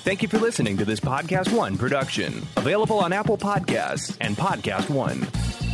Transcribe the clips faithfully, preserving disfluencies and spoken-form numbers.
Thank you for listening to this Podcast One production. Available on Apple Podcasts and Podcast One.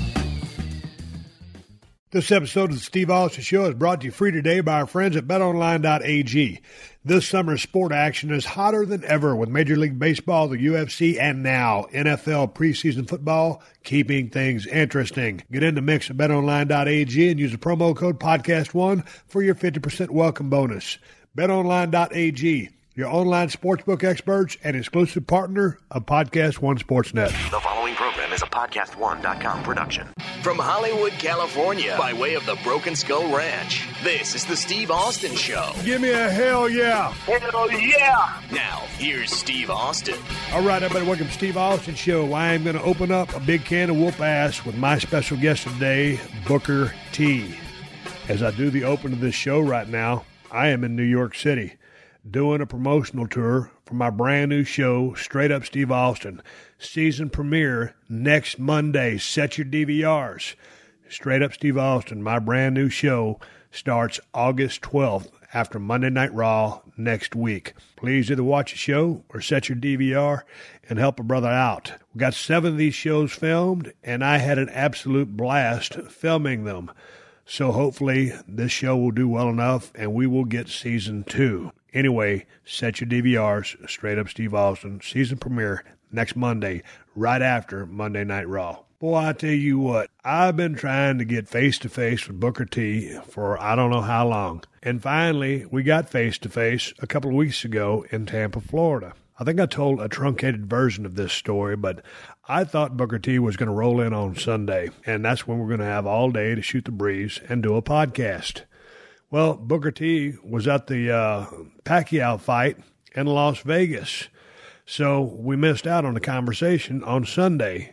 This episode of the Steve Austin Show is brought to you free today by our friends at bet online dot a g. This summer's sport action is hotter than ever with Major League Baseball, the U F C, and now N F L preseason football, keeping things interesting. Get in the mix at bet online dot a g and use the promo code podcast one for your fifty percent welcome bonus. bet online dot a g, your online sportsbook experts and exclusive partner of Podcast One Sportsnet. The following program is a podcast one dot com production. From Hollywood, California, by way of the Broken Skull Ranch, this is the Steve Austin Show. Give me a hell yeah. Hell yeah. Now, here's Steve Austin. All right, everybody, welcome to Steve Austin Show. I am going to open up a big can of whoop ass with my special guest today, Booker T. As I do the open of this show right now, I am in New York City doing a promotional tour for my brand new show, Straight Up Steve Austin. Season premiere next Monday. Set your D V Rs. Straight Up Steve Austin, my brand new show, starts August twelfth after Monday Night Raw next week. Please either watch the show or set your D V R and help a brother out. We got seven of these shows filmed, and I had an absolute blast filming them. So hopefully this show will do well enough and we will get season two. Anyway, set your D V Rs, Straight Up Steve Austin, season premiere next Monday, right after Monday Night Raw. Boy, I tell you what, I've been trying to get face-to-face with Booker T for I don't know how long. And finally, we got face-to-face a couple of weeks ago in Tampa, Florida. I think I told a truncated version of this story, but I thought Booker T was going to roll in on Sunday, and that's when we're going to have all day to shoot the breeze and do a podcast. Well, Booker T was at the uh, Pacquiao fight in Las Vegas, so we missed out on the conversation on Sunday,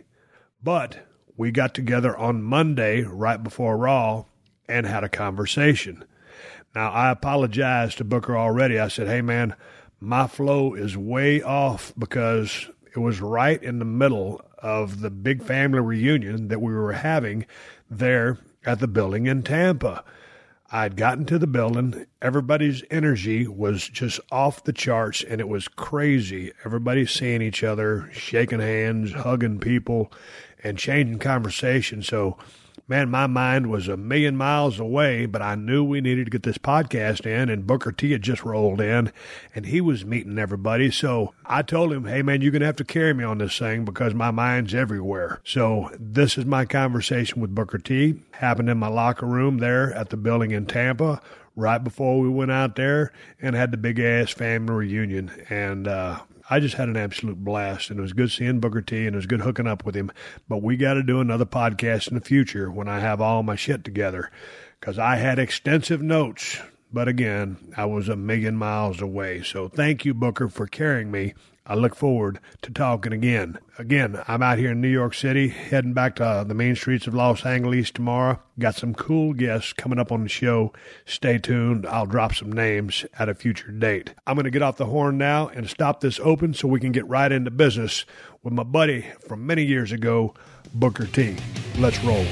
but we got together on Monday right before Raw and had a conversation. Now, I apologized to Booker already. I said, hey, man, my flow is way off because it was right in the middle of the big family reunion that we were having there at the building in Tampa. I'd gotten to the building. Everybody's energy was just off the charts, and it was crazy. Everybody seeing each other, shaking hands, hugging people, and changing conversation. So, man, my mind was a million miles away, but I knew we needed to get this podcast in, and Booker T had just rolled in, and he was meeting everybody. So I told him, hey, man, you're going to have to carry me on this thing because my mind's everywhere. So this is my conversation with Booker T. Happened in my locker room there at the building in Tampa right before we went out there and had the big-ass family reunion. And uh I just had an absolute blast, and it was good seeing Booker T, and it was good hooking up with him. But we got to do another podcast in the future when I have all my shit together, because I had extensive notes. But again, I was a million miles away. So thank you, Booker, for carrying me. I look forward to talking again. Again, I'm out here in New York City, heading back to the main streets of Los Angeles tomorrow. Got some cool guests coming up on the show. Stay tuned. I'll drop some names at a future date. I'm going to get off the horn now and stop this open so we can get right into business with my buddy from many years ago, Booker T. Let's roll.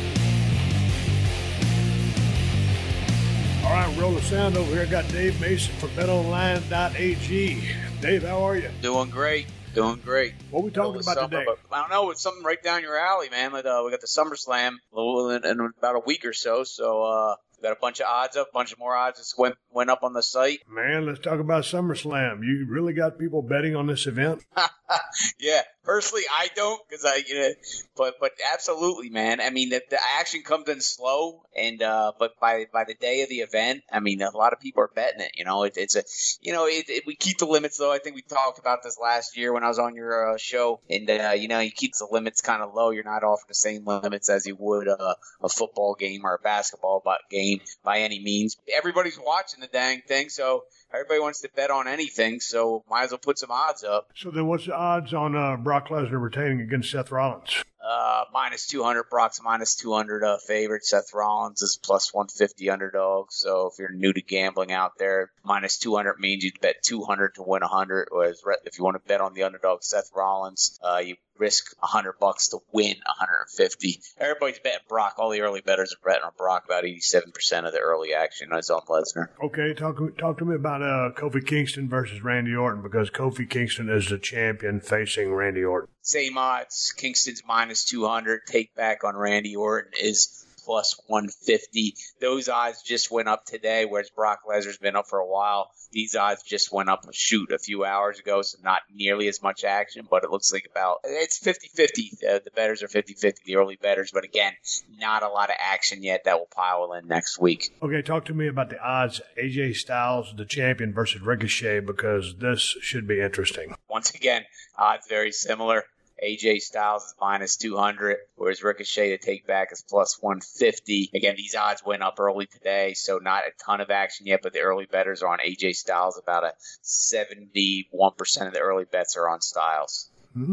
All right, roll the sound over here. I got Dave Mason from bet online dot a g. Dave, how are you? Doing great. Doing great. What are we talking about summer, today? I don't know. It's something right down your alley, man. But, uh, we got the SummerSlam in, in about a week or so. So uh, we got a bunch of odds up, a bunch of more odds that went, went up on the site. Man, let's talk about SummerSlam. You really got people betting on this event? Yeah. Personally, I don't, because I, you know, but but absolutely, man. I mean, the, the action comes in slow, and uh, but by by the day of the event, I mean, a lot of people are betting it. You know, it, it's a, you know, it, it, we keep the limits though. I think we talked about this last year when I was on your uh, show, and uh, you know, you keep the limits kind of low. You're not offering the same limits as you would uh, a football game or a basketball game by any means. Everybody's watching the dang thing, so everybody wants to bet on anything, so might as well put some odds up. So then what's the odds on uh, Brock Lesnar retaining against Seth Rollins? Uh, minus two hundred. Brock's minus two hundred uh, favorite. Seth Rollins is plus one fifty underdog. So if you're new to gambling out there, minus two hundred means you'd bet two hundred to win one hundred. Whereas if you want to bet on the underdog Seth Rollins, uh, you risk one hundred bucks to win one hundred fifty. Everybody's betting Brock. All the early bettors are betting on Brock. About eighty-seven percent of the early action is on Lesnar. Okay, talk talk to me about uh, Kofi Kingston versus Randy Orton, because Kofi Kingston is the champion facing Randy Orton. Same odds. Kingston's minus two hundred. Take back on Randy Orton is plus one fifty. Those odds just went up today, whereas Brock Lesnar's been up for a while. These odds just went up, shoot, a few hours ago, so not nearly as much action, but it looks like about, it's fifty-fifty. Uh, the bettors are fifty-fifty, the early bettors, but again, not a lot of action yet that will pile in next week. Okay, talk to me about the odds. A J Styles, the champion, versus Ricochet, because this should be interesting. Once again, odds very similar. A J Styles is minus two hundred, whereas Ricochet to take back is plus one fifty. Again, these odds went up early today, so not a ton of action yet, but the early bettors are on A J Styles. About a seventy-one percent of the early bets are on Styles.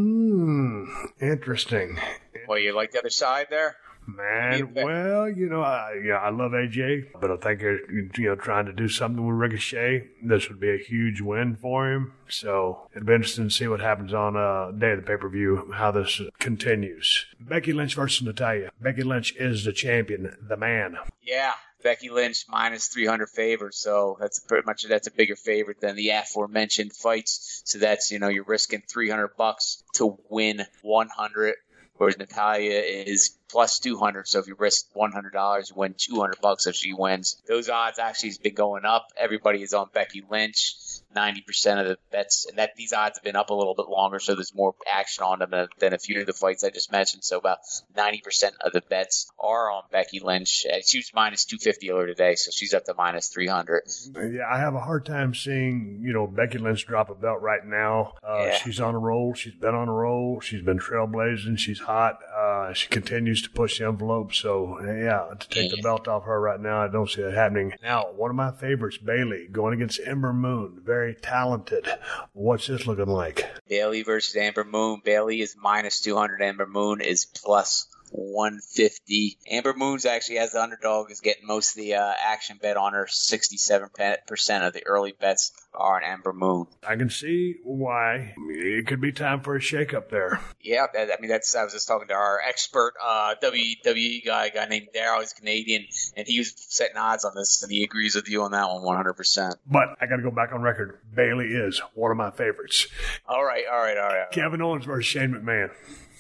Hmm, interesting. Well, you like the other side there? Man, well, you know, I, yeah, I love A J, but I think they're, you know, trying to do something with Ricochet. This would be a huge win for him. So it'd be interesting to see what happens on uh, day of the pay-per-view, how this continues. Becky Lynch versus Natalya. Becky Lynch is the champion, the man. Yeah. Becky Lynch minus three hundred favorite, so that's pretty much that's a bigger favorite than the aforementioned fights. So that's, you know, you're risking three hundred bucks to win one hundred, whereas Natalya is plus two hundred. So if you risk one hundred dollars, you win two hundred bucks if she wins. Those odds actually has been going up. Everybody is on Becky Lynch. ninety percent of the bets, and that these odds have been up a little bit longer, so there's more action on them than, than a few of the fights I just mentioned. So about ninety percent of the bets are on Becky Lynch. Uh, she was minus two fifty earlier today, so she's up to minus three hundred. Yeah, I have a hard time seeing, you know, Becky Lynch drop a belt right now. Uh, yeah. She's on a roll. She's been on a roll. She's been trailblazing. She's hot. Uh, she continues to push the envelope. So, yeah, to take yeah. the belt off her right now, I don't see that happening. Now, one of my favorites, Bayley, going against Ember Moon. Very Very talented. What's this looking like? Bayley versus Ember Moon. Bayley is minus two hundred. Ember Moon is plus one fifty. Amber Moon's actually, as the underdog, is getting most of the uh, action bet on her. sixty-seven percent of the early bets are on Amber Moon. I can see why. It could be time for a shakeup there. Yeah, that, I mean, that's. I was just talking to our expert uh, W W E guy, a guy named Daryl. He's Canadian, and he was setting odds on this, and he agrees with you on that one one hundred percent. But I got to go back on record. Bayley is one of my favorites. All right, all right, all right. All right. Kevin Owens versus Shane McMahon.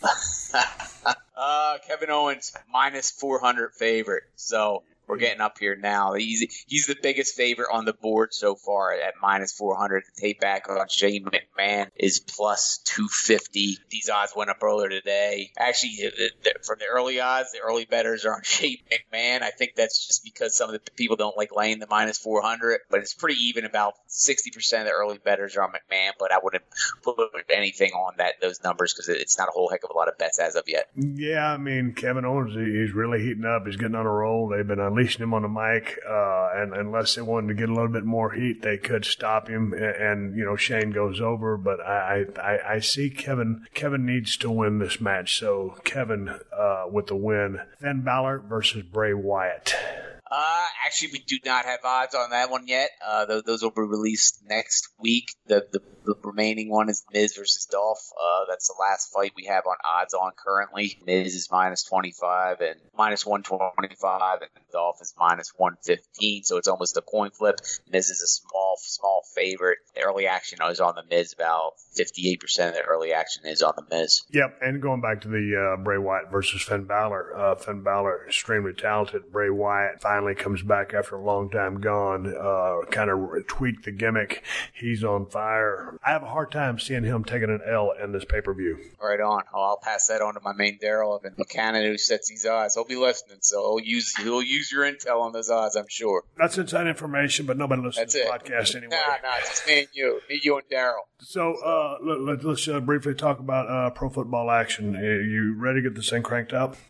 uh, Kevin Owens, minus four hundred favorite. So we're getting up here now. He's he's the biggest favorite on the board so far at minus four hundred. The take back on Shane McMahon is plus two fifty. These odds went up earlier today. Actually, the, the, from the early odds, the early bettors are on Shane McMahon. I think that's just because some of the people don't like laying the minus four hundred, but it's pretty even. About sixty percent of the early bettors are on McMahon, but I wouldn't put anything on that those numbers because it's not a whole heck of a lot of bets as of yet. Yeah, I mean, Kevin Owens, he's really heating up. He's getting on a roll. They've been unleashing him on the mic, uh, and unless they wanted to get a little bit more heat, they could stop him, and, and you know, Shane goes over, but I, I, I see Kevin, Kevin needs to win this match, so Kevin uh, with the win. Finn Balor versus Bray Wyatt. Uh, actually, we do not have odds on that one yet. Uh, those, those will be released next week. The, the the remaining one is Miz versus Dolph. Uh, that's the last fight we have on odds on currently. Miz is minus twenty-five and minus one twenty-five, and Dolph is minus one fifteen. So it's almost a coin flip. Miz is a small, small favorite. The early action is on the Miz. About fifty-eight percent of the early action is on the Miz. Yep, and going back to the uh, Bray Wyatt versus Finn Balor. Uh, Finn Balor, extremely talented. Bray Wyatt finally comes back after a long time gone. Uh, kind of tweaked the gimmick. He's on fire. I have a hard time seeing him taking an L in this pay-per-view. Right on. Oh, I'll pass that on to my main Daryl Evan Buchanan, who sets these odds. He'll be listening, so he'll use he'll use your intel on those odds, I'm sure. That's inside information, but nobody listens That's to the it. podcast anyway. Nah, nah, it's just me and you. Me, you, and Daryl. So uh, let, let, let's uh, briefly talk about uh, pro football action. Are you ready to get this thing cranked up?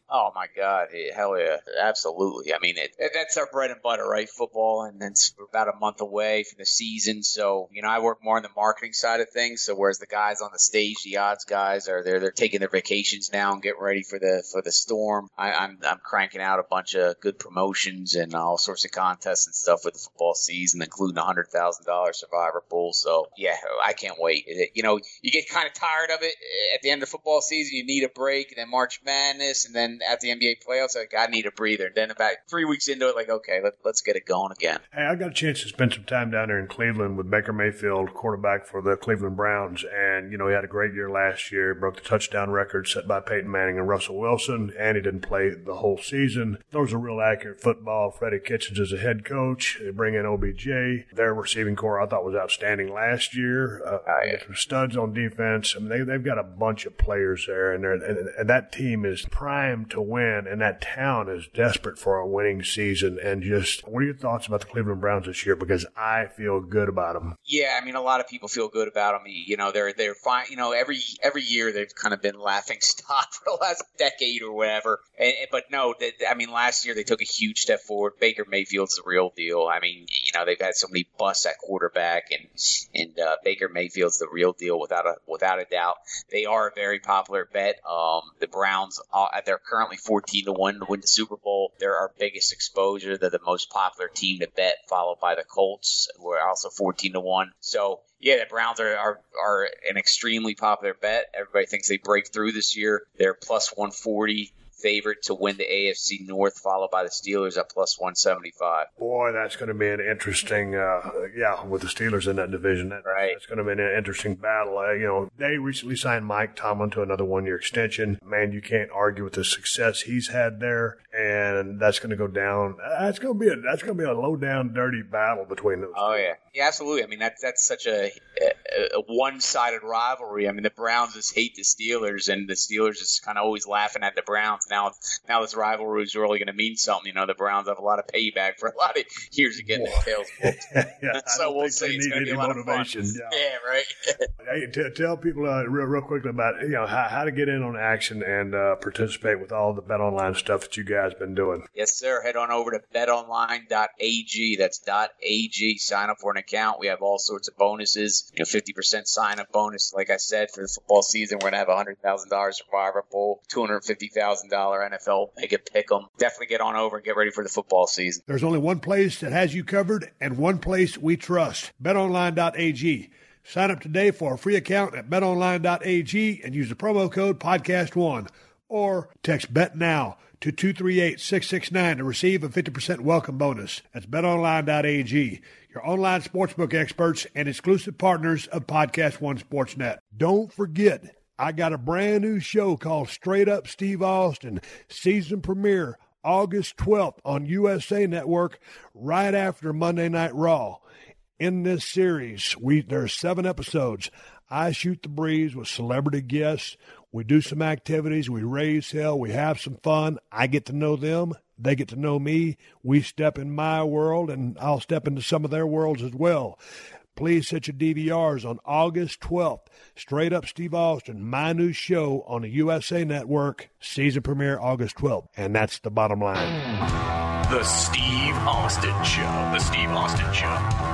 Oh, my God. Hell yeah. Absolutely. I mean, it, it, that's our bread and butter, right? Football. And then we're about a month away from the season. So, you know, I work more on the marketing side of things. So whereas the guys on the stage, the odds guys, are there, they're taking their vacations now and getting ready for the for the storm. I, I'm I'm cranking out a bunch of good promotions and all sorts of contests and stuff with the football season, including a one hundred thousand dollars Survivor pool. So, yeah, I can't wait. It, you know, you get kind of tired of it at the end of football season. You need a break. And then March Madness. And then at the N B A playoffs, like, I need a breather. And then about three weeks into it, like, okay, let, let's get it going again. Hey, I got a chance to spend some time down there in Cleveland with Baker Mayfield, quarterback for the Cleveland Browns. And, you know, he had a great year last year, broke the touchdown record set by Peyton Manning and Russell Wilson, and he didn't play the whole season. There was a real accurate football. Freddie Kitchens is a head coach. They bring in O B J. Their receiving core I thought was outstanding last year. Uh, oh, yeah. Some studs on defense. I mean, they, they've got a bunch of players there, and, and, and that team is primed to win, and that town is desperate for a winning season. And just, what are your thoughts about the Cleveland Browns this year? Because I feel good about them. Yeah, I mean, a lot of people feel good about them. You know, they're they're fine. You know, every every year they've kind of been laughing stock for the last decade or whatever. And, but no, they, I mean, last year they took a huge step forward. Baker Mayfield's the real deal. I mean, you know, they've had so many busts at quarterback, and and uh, Baker Mayfield's the real deal without a without a doubt. They are a very popular bet. Um, the Browns, uh, they're currently fourteen to one to win the Super Bowl. They're our biggest exposure. They're the most popular team to bet, followed by the Colts, who are also fourteen to one. So, yeah, the Browns are, are are an extremely popular bet. Everybody thinks they break through this year. They're plus one forty favorite to win the A F C North, followed by the Steelers at plus one seventy-five. Boy, that's going to be an interesting, uh, yeah, with the Steelers in that division. That, right. That's going to be an interesting battle. Uh, you know, they recently signed Mike Tomlin to another one-year extension. Man, you can't argue with the success he's had there, and that's going to go down. That's going to be a that's going to be a low-down, dirty battle between those. Oh two. yeah, yeah, absolutely. I mean, that's that's such a, a, a one-sided rivalry. I mean, the Browns just hate the Steelers, and the Steelers just kind of always laughing at the Browns. Now, now this rivalry is really going to mean something. You know, the Browns have a lot of payback for a lot of years of getting their tails whooped. yeah, so we'll see. It's going to be a lot motivation. of fun. Yeah, yeah right. Hey, t- tell people uh, real, real quickly about, you know, how, how to get in on action and uh, participate with all the BetOnline stuff that you guys been doing. Yes, sir. Head on over to bet online dot a g. That's .ag. Sign up for an account. We have all sorts of bonuses. You know, fifty percent sign-up bonus. Like I said, for the football season, we're going to have a one hundred thousand dollars Survivor pool, two hundred fifty thousand dollars N F L Mega Pick'em. Definitely get on over and get ready for the football season. There's only one place that has you covered and one place we trust. bet online dot a g. Sign up today for a free account at bet online dot a g and use the promo code podcast one, or text BETNOW to two three eight, six six nine to receive a fifty percent welcome bonus. That's bet online dot a g, your online sportsbook experts and exclusive partners of Podcast One Sportsnet. Don't forget, I got a brand new show called Straight Up Steve Austin, season premiere August twelfth on U S A Network, right after Monday Night Raw. In this series, we there's seven episodes. I shoot the breeze with celebrity guests. We do some activities. We raise hell. We have some fun. I get to know them. They get to know me. We step in my world, and I'll step into some of their worlds as well. Please set your D V Rs on August twelfth. Straight Up Steve Austin, my new show on the U S A Network, season premiere August twelfth. And that's the bottom line. The Steve Austin Show. The Steve Austin Show.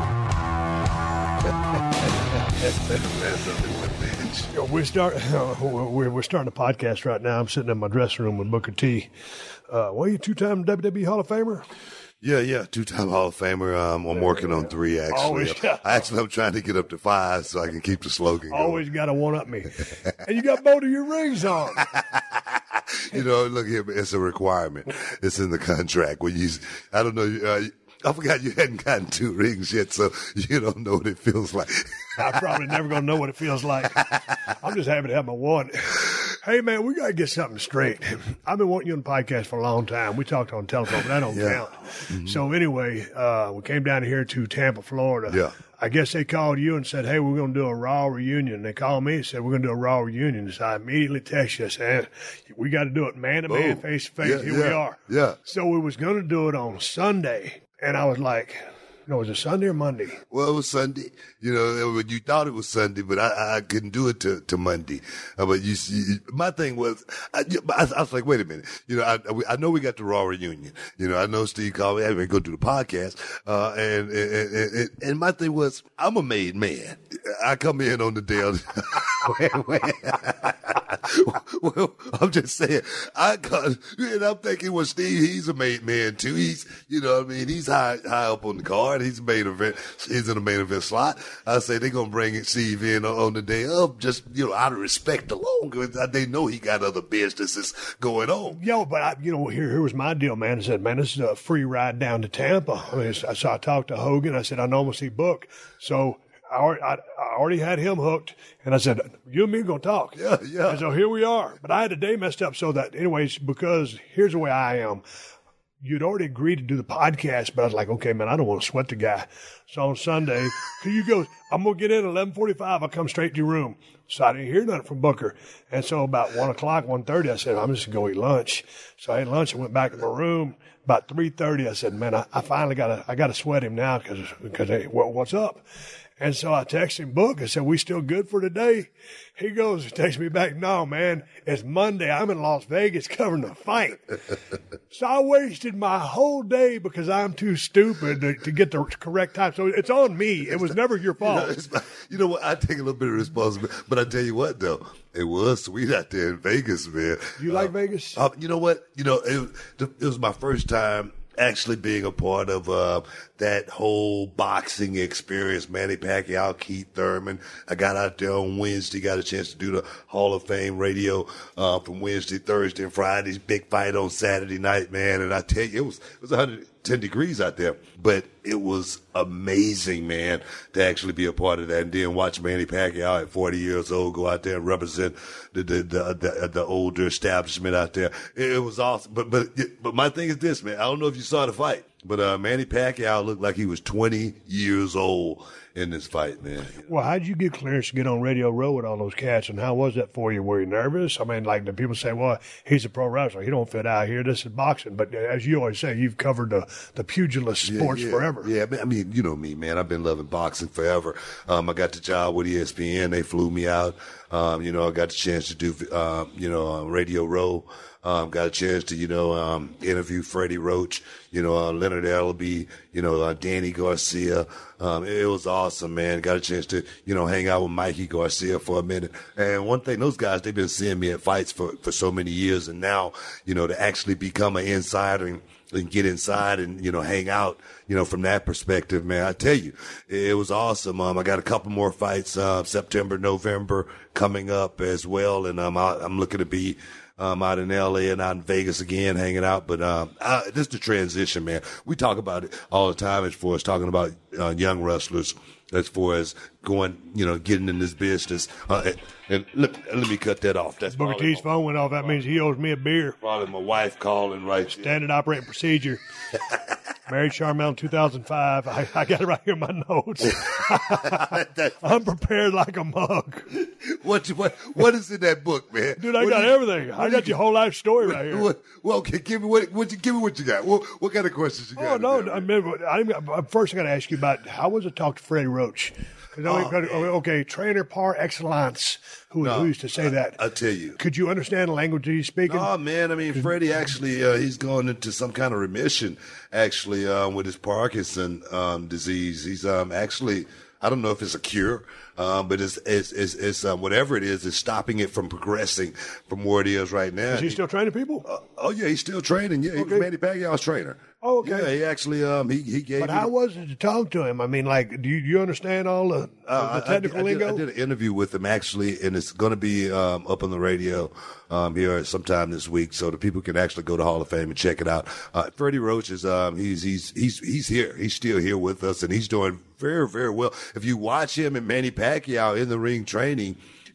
we start. We're, we're starting a podcast right now. I'm sitting in my dressing room with Booker T. Uh, well, you two-time W W E Hall of Famer? Yeah, yeah, two-time Hall of Famer. Um, I'm working on three, actually. Always got, actually, I'm trying to get up to five so I can keep the slogan going. Always got to one-up me. And you got both of your rings on. You know, look here, it's a requirement. It's in the contract. When you, I don't know, uh, I forgot you hadn't gotten two rings yet, so you don't know what it feels like. I'm probably never going to know what it feels like. I'm just happy to have my one. Hey, man, we got to get something straight. I've been wanting you on the podcast for a long time. We talked on telephone, but that don't yeah. count. Mm-hmm. So anyway, uh, we came down here to Tampa, Florida. Yeah. I guess they called you and said, hey, we're going to do a Raw reunion. They called me and said, we're going to do a Raw reunion. So I immediately texted you and said, we got to do it man to man, face to face. Yeah, Here yeah, we are. Yeah. So we was going to do it on Sunday. And I was like, No, was it Sunday or Monday? Well, it was Sunday. You know, you thought it was Sunday, but I, I couldn't do it to, to Monday. Uh, but you see, my thing was, I, I, I was like, wait a minute. You know, I, I know we got the Raw reunion. You know, I know Steve called me. I didn't go do the podcast. Uh, and, and, and, and my thing was, I'm a made man. I come in on the day of, well, I'm just saying, I got, and I'm thinking, well, Steve, he's a made man too. He's, you know what I mean? He's high, high up on the card. He's a main event. He's in the main event slot. I say they're going to bring Steve in on, on the day of, just, you know, out of respect alone, because they know he got other businesses going on. Yo, but I, you know, here, here was my deal, man. I said, man, this is a free ride down to Tampa. I mean, so I talked to Hogan. I said, I know I'm going to see Book. So, I already, I, I already had him hooked, and I said, you and me are going to talk. Yeah, yeah. And so here we are. But I had the day messed up so that, anyways, because here's the way I am. You'd already agreed to do the podcast, but I was like, okay, man, I don't want to sweat the guy. So on Sunday, you go, I'm going to get in at eleven forty-five. I'll come straight to your room. So I didn't hear nothing from Booker. And so about one o'clock, one thirty, I said, I'm just going to go eat lunch. So I ate lunch and went back to my room. About three thirty, I said, man, I, I finally got to, I got to sweat him now because, because hey, well, what's up? And so I texted him, Book. I said, we still good for today? He goes, he texts me back, no, man, it's Monday. I'm in Las Vegas covering the fight. So I wasted my whole day because I'm too stupid to, to get the correct time. So it's on me. It was never your fault. You know, you know what? I take a little bit of responsibility. But I tell you what, though, it was sweet out there in Vegas, man. You like uh, Vegas? Uh, you know what? You know, it, it was my first time actually being a part of uh, that whole boxing experience. Manny Pacquiao, Keith Thurman. I got out there on Wednesday, got a chance to do the Hall of Fame radio uh, from Wednesday, Thursday, and Friday's big fight on Saturday night, man. And I tell you, it was it was one hundred ten degrees out there, but it was amazing, man, to actually be a part of that. And then watch Manny Pacquiao at forty years old go out there and represent the the the, the, the older establishment out there. It, it was awesome. But but but my thing is this, man. I don't know if you saw the fight, but uh, Manny Pacquiao looked like he was twenty years old in this fight, man. Well, how did you get clearance to get on Radio Row with all those cats, and how was that for you? Were you nervous? I mean, like the people say, well, he's a pro wrestler. He don't fit out here. This is boxing. But as you always say, you've covered the, the pugilist sports yeah, yeah. forever. Yeah, I mean, you know me, man. I've been loving boxing forever. Um, I got the job with E S P N. They flew me out. Um, you know, I got the chance to do, uh, you know, uh, Radio Row. Um, got a chance to, you know, um, interview Freddie Roach, you know, uh, Leonard Ellaby, you know, uh, Danny Garcia. Um, it, it was awesome, man. Got a chance to, you know, hang out with Mikey Garcia for a minute. And one thing, those guys, they've been seeing me at fights for, for so many years. And now, you know, to actually become an insider and, and get inside and, you know, hang out, you know, from that perspective, man, I tell you, it, it was awesome. Um, I got a couple more fights, uh, September, November coming up as well. And, um, I, I'm looking to be, Um, out in L A and out in Vegas again, hanging out. But um, I, this is the transition, man. We talk about it all the time as far as talking about uh, young wrestlers, as far as going, you know, getting in this business. Uh, and, and let, let me cut that off. That's Booker T's phone went off. That means he owes me a beer. Probably my wife calling right there. Standard operating procedure. Married Charmel in two thousand five. I, I got it right here in my notes. I'm prepared like a mug. What, what what is in that book, man? Dude, I what got you, everything. I got your whole life story right here. What, well, okay, give me what, what you, give me what you got. What, what kind of questions you got? Oh, no. There, I mean, I, first, I got to ask you about how was it to talk to Freddie Roach? Oh, okay, trainer par excellence. Who, no, who used to say I, that? I tell you. Could you understand the language he's speaking? Oh, man. I mean, Freddie actually, uh, he's going into some kind of remission, actually, um, with his Parkinson um, disease. He's um, actually, I don't know if it's a cure, um, but it's, it's, it's, it's um, whatever it is, it's stopping it from progressing from where it is right now. Is he still training people? Uh, oh, yeah, he's still training. Yeah, okay. He's Manny Pacquiao's trainer. Oh, okay. Yeah, he actually, um, he, he gave But me how the, was it to talk to him? I mean, like, do you, do you understand all the, Uh, the technical I, I, did, lingo? I did an interview with him actually, and it's going to be um, up on the radio um, here sometime this week, so the people can actually go to Hall of Fame and check it out. Uh, Freddie Roach is um, he's he's he's he's here. He's still here with us, and he's doing very very well. If you watch him and Manny Pacquiao in the ring training,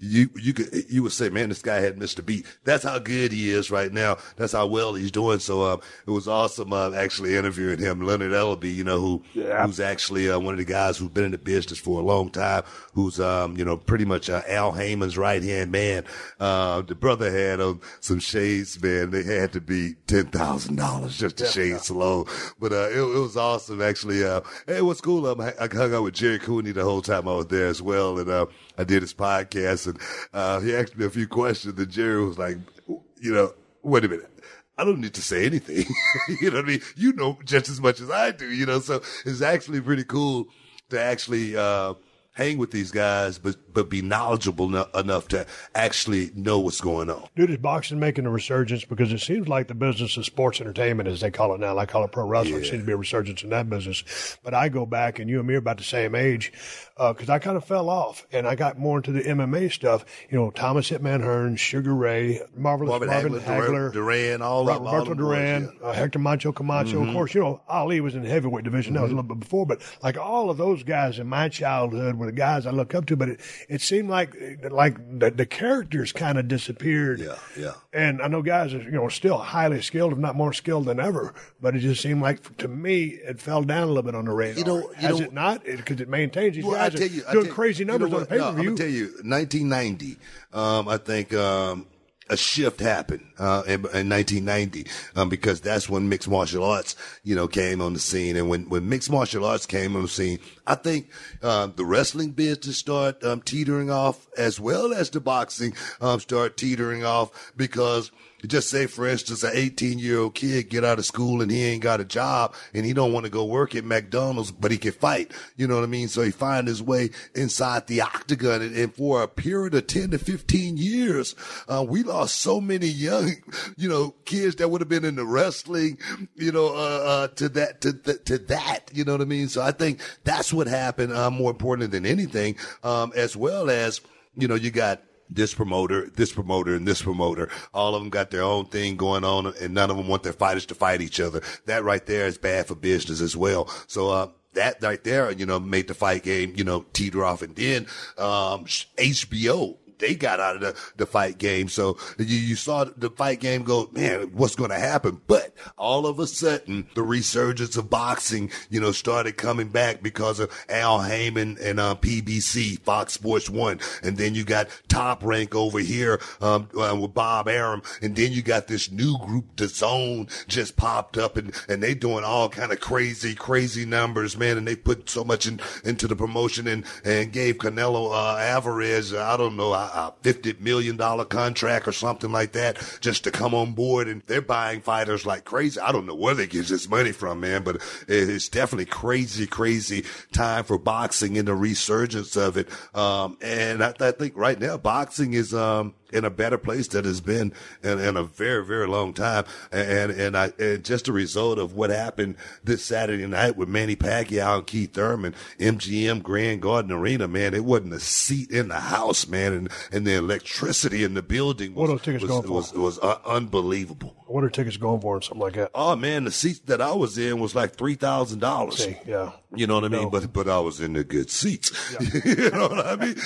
you, you could, you would say, man, this guy had missed a beat. That's how good he is right now. That's how well he's doing. So, um, it was awesome, uh, actually interviewing him, Leonard Ellaby, you know, who, yeah. who's actually, uh, one of the guys who's been in the business for a long time, who's, um, you know, pretty much, uh, Al Heyman's right hand man. Uh, the brother had, um, some shades, man. They had to be ten thousand dollars just to yeah, shades yeah. alone. But, uh, it, it was awesome, actually. Uh, it was cool. Um, I, I hung out with Jerry Cooney the whole time I was there as well. And, uh, I did his podcast and, uh, he asked me a few questions and Jerry was like, you know, wait a minute. I don't need to say anything. You know what I mean? You know just as much as I do, you know, so it's actually pretty cool to actually, uh, hang with these guys, but, but be knowledgeable no, enough to actually know what's going on. Dude, is boxing making a resurgence? Because it seems like the business of sports entertainment, as they call it now, I call it pro wrestling, Yeah. seems to be a resurgence in that business. But I go back, and you and me are about the same age, because uh, I kind of fell off, and I got more into the M M A stuff. You know, Thomas Hitman Hearns, Sugar Ray, Marvelous Marvin Marvin Hagler, Hagler, Duran, all Ro- of all Roberto them Duran, boys, yeah. uh, Hector Macho Camacho. Mm-hmm. Of course, you know, Ali was in the heavyweight division. That was a little bit before, but like all of those guys in my childhood were the guys I look up to. But it, it seemed like like the, the characters kind of disappeared. Yeah, yeah. And I know guys are, you know, still highly skilled, if not more skilled than ever. But it just seemed like, to me, it fell down a little bit on the radar. You know- you Has know- it not? Because it, it maintains these Well, I guys tell are you, I doing tell- crazy you know numbers on the what? No, I'm pay-per-view. gonna tell you, nineteen ninety, um, I think, um, a shift happened, uh, in, in nineteen ninety, um, because that's when mixed martial arts, you know, came on the scene. And when, when mixed martial arts came on the scene, I think, um, the wrestling business started, um, teetering off as well as the boxing, um, started teetering off because, just say, for instance, an eighteen-year-old kid get out of school and he ain't got a job and he don't want to go work at McDonald's, but he can fight. You know what I mean? So he find his way inside the octagon. And, and for a period of ten to fifteen years, uh, we lost so many young, you know, kids that would have been in the wrestling, you know, uh, uh, to that, to, th- to that, you know what I mean? So I think that's what happened, uh, more important than anything, um, as well as, you know, you got this promoter, this promoter, and this promoter. All of them got their own thing going on, and none of them want their fighters to fight each other. That right there is bad for business as well. So, uh, that right there, you know, made the fight game, you know, teeter off. And then, um, H B O, they got out of the, the fight game. So you, you saw the fight game go, man, what's going to happen? But all of a sudden, the resurgence of boxing, you know, started coming back because of Al Heyman and uh, P B C, Fox Sports One. And then you got Top Rank over here um, uh, with Bob Arum. And then you got this new group, The Zone, just popped up, and, and they doing all kind of crazy, crazy numbers, man. And they put so much in, into the promotion and, and gave Canelo uh, Alvarez, I don't know, a fifty million dollars contract or something like that just to come on board. And they're buying fighters like crazy. I don't know where they get this money from, man, but it's definitely crazy, crazy time for boxing and the resurgence of it. Um, and I, I think right now boxing is, um, in a better place than it's been in, in a very, very long time. And, and I, and just a result of what happened this Saturday night with Manny Pacquiao and Keith Thurman, M G M Grand Garden Arena, man, it wasn't a seat in the house, man. And, and the electricity in the building was, What are those tickets was, going for? was, was uh, unbelievable. What are tickets going for and something like that? Oh man, the seats that I was in was like three thousand dollars. See, yeah. You know what I mean? No. But but I was in the good seats. You know what I mean?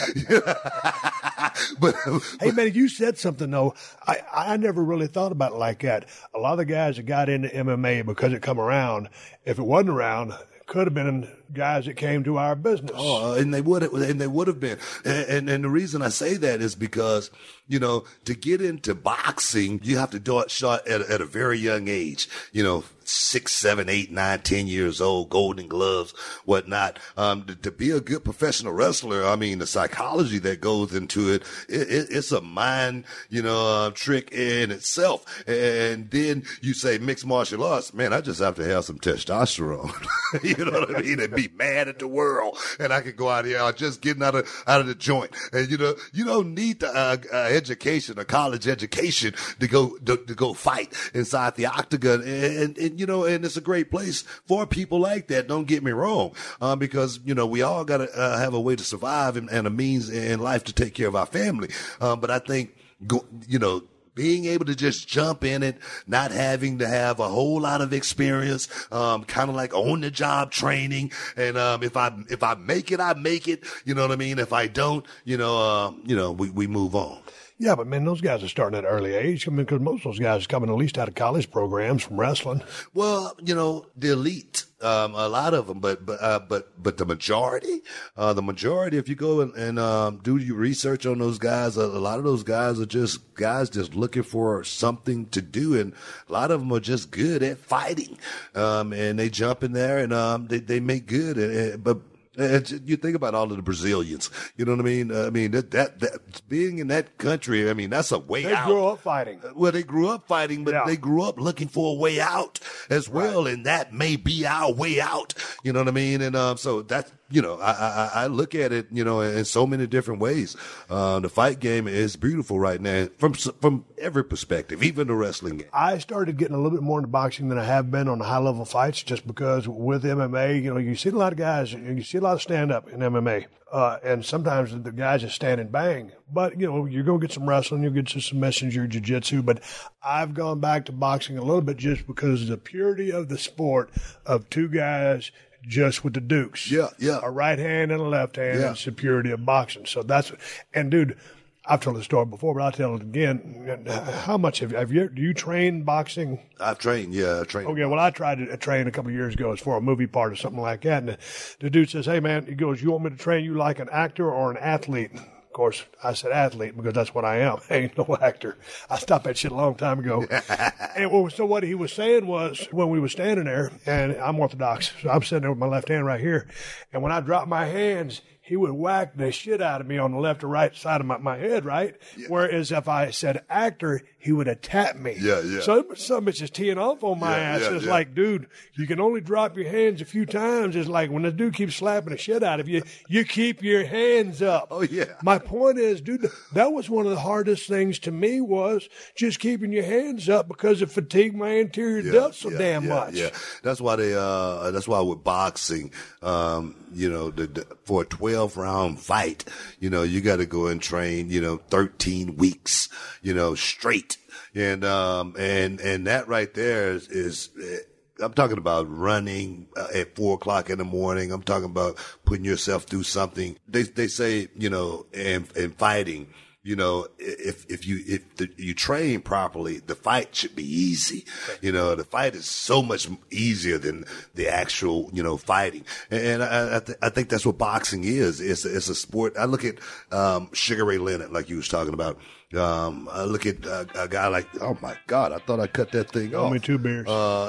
but Hey, man, you said something, though. I, I never really thought about it like that. A lot of the guys that got into M M A because it come around, if it wasn't around, could have been guys that came to our business. Oh, and they would have, and they would have been. And, and, and the reason I say that is because, you know, to get into boxing, you have to do it shot at, at a very young age, you know, six, seven, eight, nine, ten years old, golden gloves, whatnot. Um, to, to be a good professional wrestler, I mean, the psychology that goes into it, it, it it's a mind, you know, uh, trick in itself. And then you say mixed martial arts, man, I just have to have some testosterone. You know what I mean? And be mad at the world. And I can go out here, I'm just getting out of, out of the joint. And you know, you don't need the, uh, uh, education, a college education to go, to, to go fight inside the octagon. And, and, and, you know, and it's a great place for people like that. Don't get me wrong. Um, because, you know, we all got to uh, have a way to survive and, and a means in life to take care of our family. Um, but I think, go, you know, being able to just jump in it, not having to have a whole lot of experience, um, kind of like on the job training. And, um, if I, if I make it, I make it, you know what I mean? If I don't, you know, uh, you know, we, we move on. Yeah, but man, those guys are starting at an early age. I mean, because most of those guys are coming at least out of college programs from wrestling. Well, you know, the elite, um, a lot of them, but but uh, but but the majority, uh, the majority. If you go and, and um, do your research on those guys, a, a lot of those guys are just guys just looking for something to do, and a lot of them are just good at fighting, um, and they jump in there and um, they they make good, and, and, but. And you think about all of the Brazilians, you know what I mean? Uh, I mean, that, that, that, being in that country, I mean, that's a way they out. They grew up fighting. Well, they grew up fighting, but yeah. they grew up looking for a way out as well. Right. And that may be our way out, you know what I mean? And, um, so that's, you know, I, I, I look at it, you know, in so many different ways. Uh, the fight game is beautiful right now from, from every perspective, even the wrestling game. I started getting a little bit more into boxing than I have been on the high level fights, just because with M M A, you know, you see a lot of guys, you see a lot of stand up in M M A. Uh, and sometimes the guys just stand and bang. But, you know, you're going to get some wrestling, you'll get some submissions, your jiu-jitsu. But I've gone back to boxing a little bit just because of the purity of the sport of two guys just with the dukes. Yeah, yeah. A right hand and a left hand. Yeah. It's the purity of boxing. So that's, and dude, I've told the story before, but I'll tell it again. How much have, have you, do you train boxing? I've trained, yeah, I trained. Okay, well, I tried to train a couple of years ago. It's for a movie part or something like that. And the, the dude says, hey, man, he goes, you want me to train you like an actor or an athlete? Of course, I said athlete because that's what I am. I ain't no actor. I stopped that shit a long time ago. And well, so what he was saying was, when we were standing there, and I'm Orthodox, so I'm sitting there with my left hand right here, and when I dropped my hands, he would whack the shit out of me on the left or right side of my, my head, right? Yeah. Whereas if I said actor, he would attack me. Yeah, yeah. So some bitch is teeing off on my yeah, ass. yeah, it's yeah. like, dude, you can only drop your hands a few times. It's like when the dude keeps slapping the shit out of you, you keep your hands up. Oh, yeah. My point is, dude, that was one of the hardest things to me was just keeping your hands up because it fatigued my anterior Yeah, depth so yeah, damn yeah, much. Yeah, that's why they. Uh, that's why with boxing, um, you know, the, the, for a twelve round fight, you know, you got to go and train, you know, thirteen weeks, you know, straight, and um, and and that right there is. is I'm talking about running uh, at four o'clock in the morning. I'm talking about putting yourself through something. They they say, you know, and and fighting. You know, if, if you, if the, you train properly, the fight should be easy. You know, the fight is so much easier than the actual, you know, fighting. And I, I, th- I think that's what boxing is. It's a, it's a sport. I look at, um, Sugar Ray Leonard, like you was talking about. Um, I look at a, a guy like, oh my God, I thought I cut that thing off. Only two beers. Uh,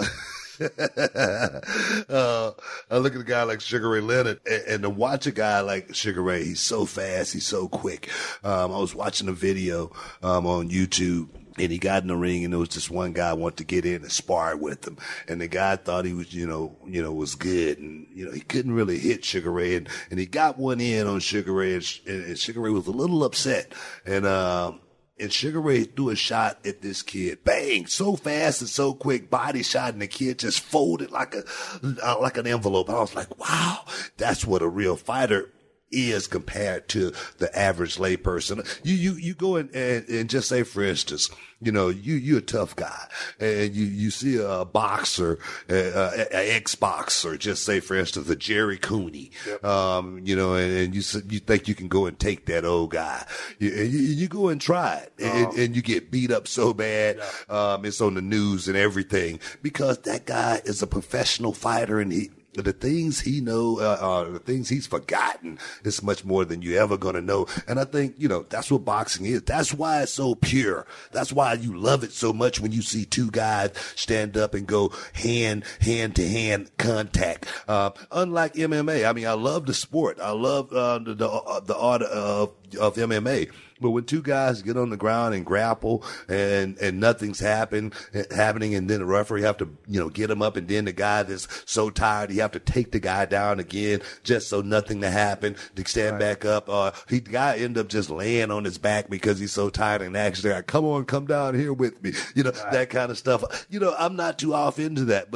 uh, I look at a guy like Sugar Ray Leonard, and, and to watch a guy like Sugar Ray, he's so fast, he's so quick. Um, I was watching a video um, on YouTube, and he got in the ring, and there was this one guy wanted to get in and spar with him, and the guy thought he was, you know, you know, was good, and you know, he couldn't really hit Sugar Ray, and, and he got one in on Sugar Ray, and, and Sugar Ray was a little upset, and um. And Sugar Ray threw a shot at this kid. Bang! So fast and so quick, body shot, and the kid just folded like a uh, like an envelope. I was like, wow, that's what a real fighter is compared to the average layperson. You you you go in and, and just say, for instance, you know, you you're a tough guy, and you you see a boxer, an ex-boxer, just say, for instance, a Jerry Cooney, yep. um, you know, and, and you you think you can go and take that old guy, you you, you go and try it, and, oh. and you get beat up so bad, yeah. um, it's on the news and everything because that guy is a professional fighter, and he. The things he know, uh, uh, the things he's forgotten is much more than you ever gonna know. And I think, you know, that's what boxing is. That's why it's so pure. That's why you love it so much when you see two guys stand up and go hand, hand to hand contact. Uh, unlike M M A, I mean, I love the sport. I love, uh, the, the, uh, the art of, of M M A. But when two guys get on the ground and grapple and, and nothing's happen, happening, and then the referee have to, you know, get him up, and then the guy that's so tired, he have to take the guy down again just so nothing to happen, to stand right. back up. Uh, he, the guy end up just laying on his back because he's so tired and actually like, come on, come down here with me. You know, right. that kind of stuff. You know, I'm not too off into that, but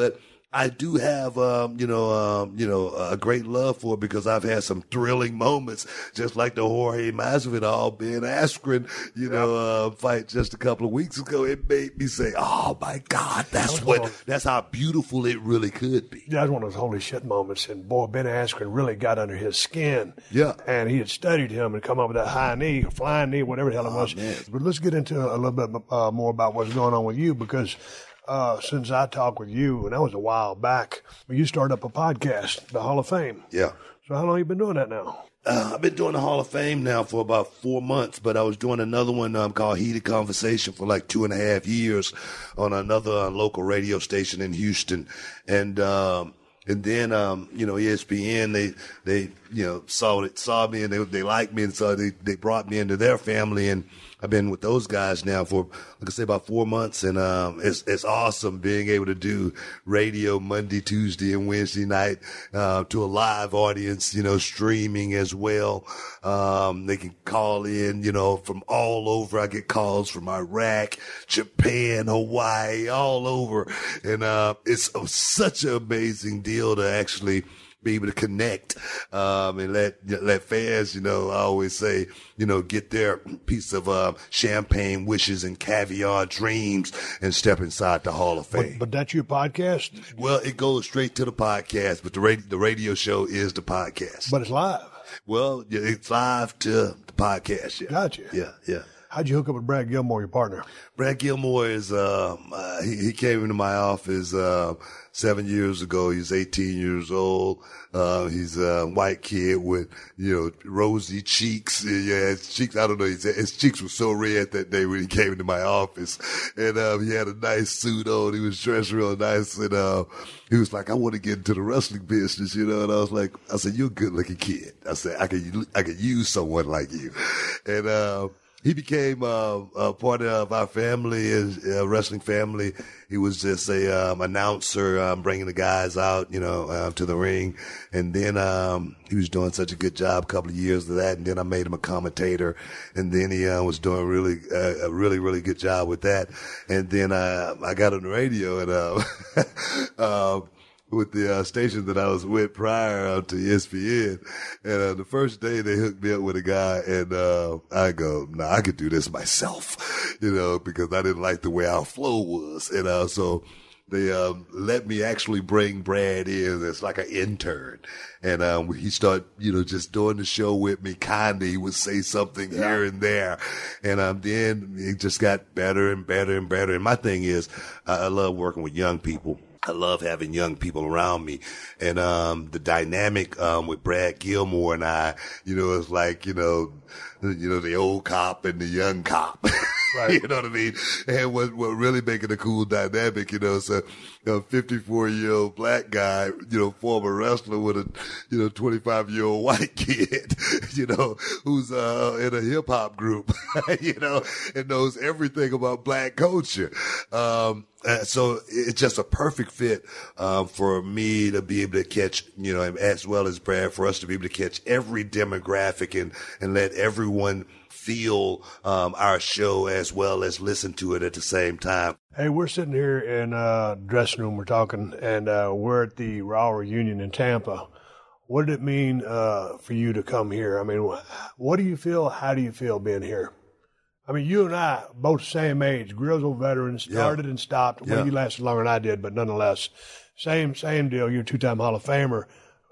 I do have, um, you know, um, you know, a great love for it because I've had some thrilling moments, just like the Jorge Masvidal Ben Askren, you yep. know, uh, fight just a couple of weeks ago. It made me say, "Oh my God, that's that what, of, that's how beautiful it really could be." Yeah, that was one of those holy shit moments, and boy, Ben Askren really got under his skin. Yeah, and he had studied him and come up with that high knee, flying knee, whatever the hell it was. Oh, but let's get into a little bit uh, more about what's going on with you because. Uh, since I talked with you, and that was a while back, you started up a podcast, the Hall of Fame. Yeah. So how long have you been doing that now? Uh, I've been doing the Hall of Fame now for about four months, but I was doing another one um, called Heated Conversation for like two and a half years on another uh, local radio station in Houston. And, um, and then, um, you know, E S P N, they, they, you know, saw it, saw me and they, they liked me. And so they, they brought me into their family, and I've been with those guys now for, like I say, about four months. And, um, it's, it's awesome being able to do radio Monday, Tuesday, and Wednesday night, uh, to a live audience, you know, streaming as well. Um, they can call in, you know, from all over. I get calls from Iraq, Japan, Hawaii, all over. And, uh, it's such an amazing deal to actually be able to connect, um, and let, let fans, you know, I always say, you know, get their piece of, uh, champagne wishes and caviar dreams and step inside the Hall of Fame. But, but that's your podcast? Well, it goes straight to the podcast, but the radio, the radio show is the podcast. But it's live. Well, it's live to the podcast. Yeah. Gotcha. Yeah. Yeah. How'd you hook up with Brad Gilmore, your partner? Brad Gilmore is, um, uh, he, he came into my office, uh, seven years ago. He's eighteen years old. Uh, he's a white kid with, you know, rosy cheeks. Yeah, his cheeks, I don't know, his, his cheeks were so red that day when he came into my office. And, um, he had a nice suit on. He was dressed real nice. And, uh, he was like, I want to get into the wrestling business, you know. And I was like, I said, you're a good looking kid. I said, I could, I could use someone like you. And, uh, he became uh, a part of our family, a wrestling family. He was just a um, announcer, um, bringing the guys out, you know, uh, to the ring. And then um, he was doing such a good job a couple of years of that. And then I made him a commentator. And then he uh, was doing really uh, a really, really good job with that. And then uh, I got on the radio and uh, uh, with the uh, station that I was with prior uh, to E S P N. And uh, the first day they hooked me up with a guy, and uh, I go, nah, I could do this myself, you know, because I didn't like the way our flow was. And uh, so they um, let me actually bring Brad in as like an intern. And um, he started, you know, just doing the show with me. Kinda, he would say something yeah. here and there. And um, then it just got better and better and better. And my thing is, I, I love working with young people. I love having young people around me. And, um, the dynamic, um, with Brad Gilmore and I, you know, it's like, you know, you know, the old cop and the young cop. Right. You know what I mean? And what, what really making a cool dynamic, you know, so a fifty-four year old black guy, you know, former wrestler with a, you know, twenty-five year old white kid, you know, who's, uh, in a hip hop group, you know, and knows everything about black culture. Um, Uh, so it's just a perfect fit, um, for me to be able to catch, you know, as well as Brad, for us to be able to catch every demographic and, and let everyone feel, um, our show as well as listen to it at the same time. Hey, we're sitting here in uh dressing room, we're talking, and, uh, we're at the Raw reunion in Tampa. What did it mean, uh, for you to come here? I mean, what do you feel? How do you feel being here? I mean, you and I, both same age, grizzled veterans, started yeah. and stopped. Well, yeah. you lasted longer than I did, but nonetheless, same same deal. You're a two-time Hall of Famer.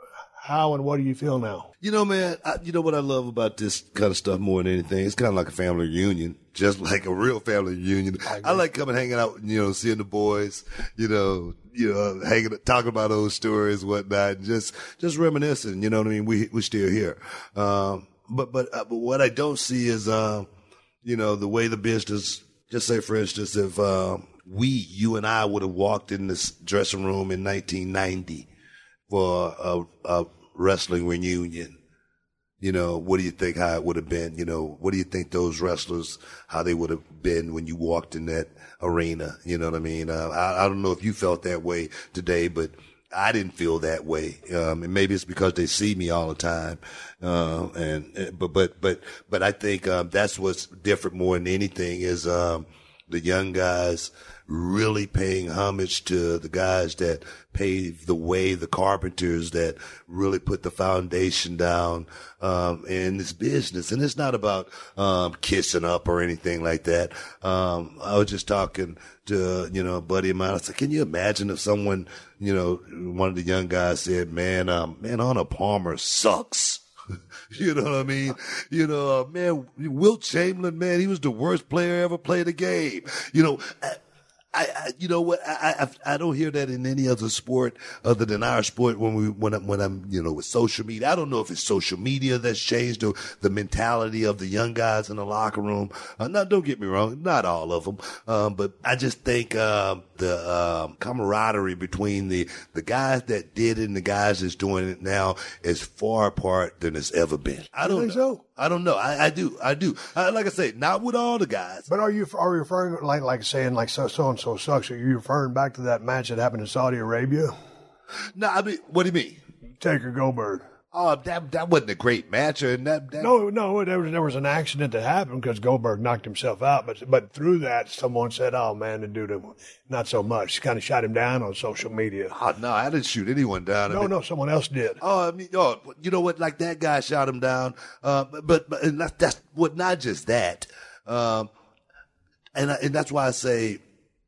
How and what do you feel now? You know, man, I, you know what I love about this kind of stuff more than anything? It's kind of like a family reunion, just like a real family reunion. I, I like coming hanging out, you know, seeing the boys, you know, you know, hanging, talking about old stories, whatnot, and just, just reminiscing, you know what I mean? We, we're still here. Um, but, but, uh, but what I don't see is, um, you know, the way the business, just say, for instance, if uh, we, you and I would have walked in this dressing room in nineteen ninety for a, a wrestling reunion, you know, what do you think how it would have been? You know, what do you think those wrestlers, how they would have been when you walked in that arena? You know what I mean? Uh, I, I don't know if you felt that way today, but I didn't feel that way. Um, and maybe it's because they see me all the time. Uh, and, but, but, but, but I think, um, that's what's different more than anything is, um, the young guys really paying homage to the guys that paved the way, the carpenters that really put the foundation down um, in this business. And it's not about um, kissing up or anything like that. Um, I was just talking to, you know, a buddy of mine. I said, can you imagine if someone, you know, one of the young guys said, man, um, man, Arnold Palmer sucks. You know what I mean? You know, uh, man, Wilt Chamberlain, man, he was the worst player ever played a game. You know, I, I, I you know what? I, I, I don't hear that in any other sport other than our sport when we, when I'm, when I'm, you know, with social media. I don't know if it's social media that's changed the, the mentality of the young guys in the locker room. Uh, no, don't get me wrong. Not all of them. Um, but I just think, um, the, um, camaraderie between the, the guys that did it and the guys that's doing it now is far apart than it's ever been. I don't think know. so? I don't know. I, I do. I do. I, like I say, not with all the guys. But are you are you referring like like saying like so so and so sucks? Are you referring back to that match that happened in Saudi Arabia? No, I mean, what do you mean? Taker Goldberg. Oh, that that wasn't a great match. And that, that No, no, there was there was an accident that happened because Goldberg knocked himself out. But but through that, someone said, "Oh man, the dude, not so much." He kind of shot him down on social media. Oh, no, I didn't shoot anyone down. I No, mean, no, someone else did. Oh, I mean, oh, you know what? Like that guy shot him down. Uh, but but and that's, that's what. Not just that. Um, and I, and that's why I say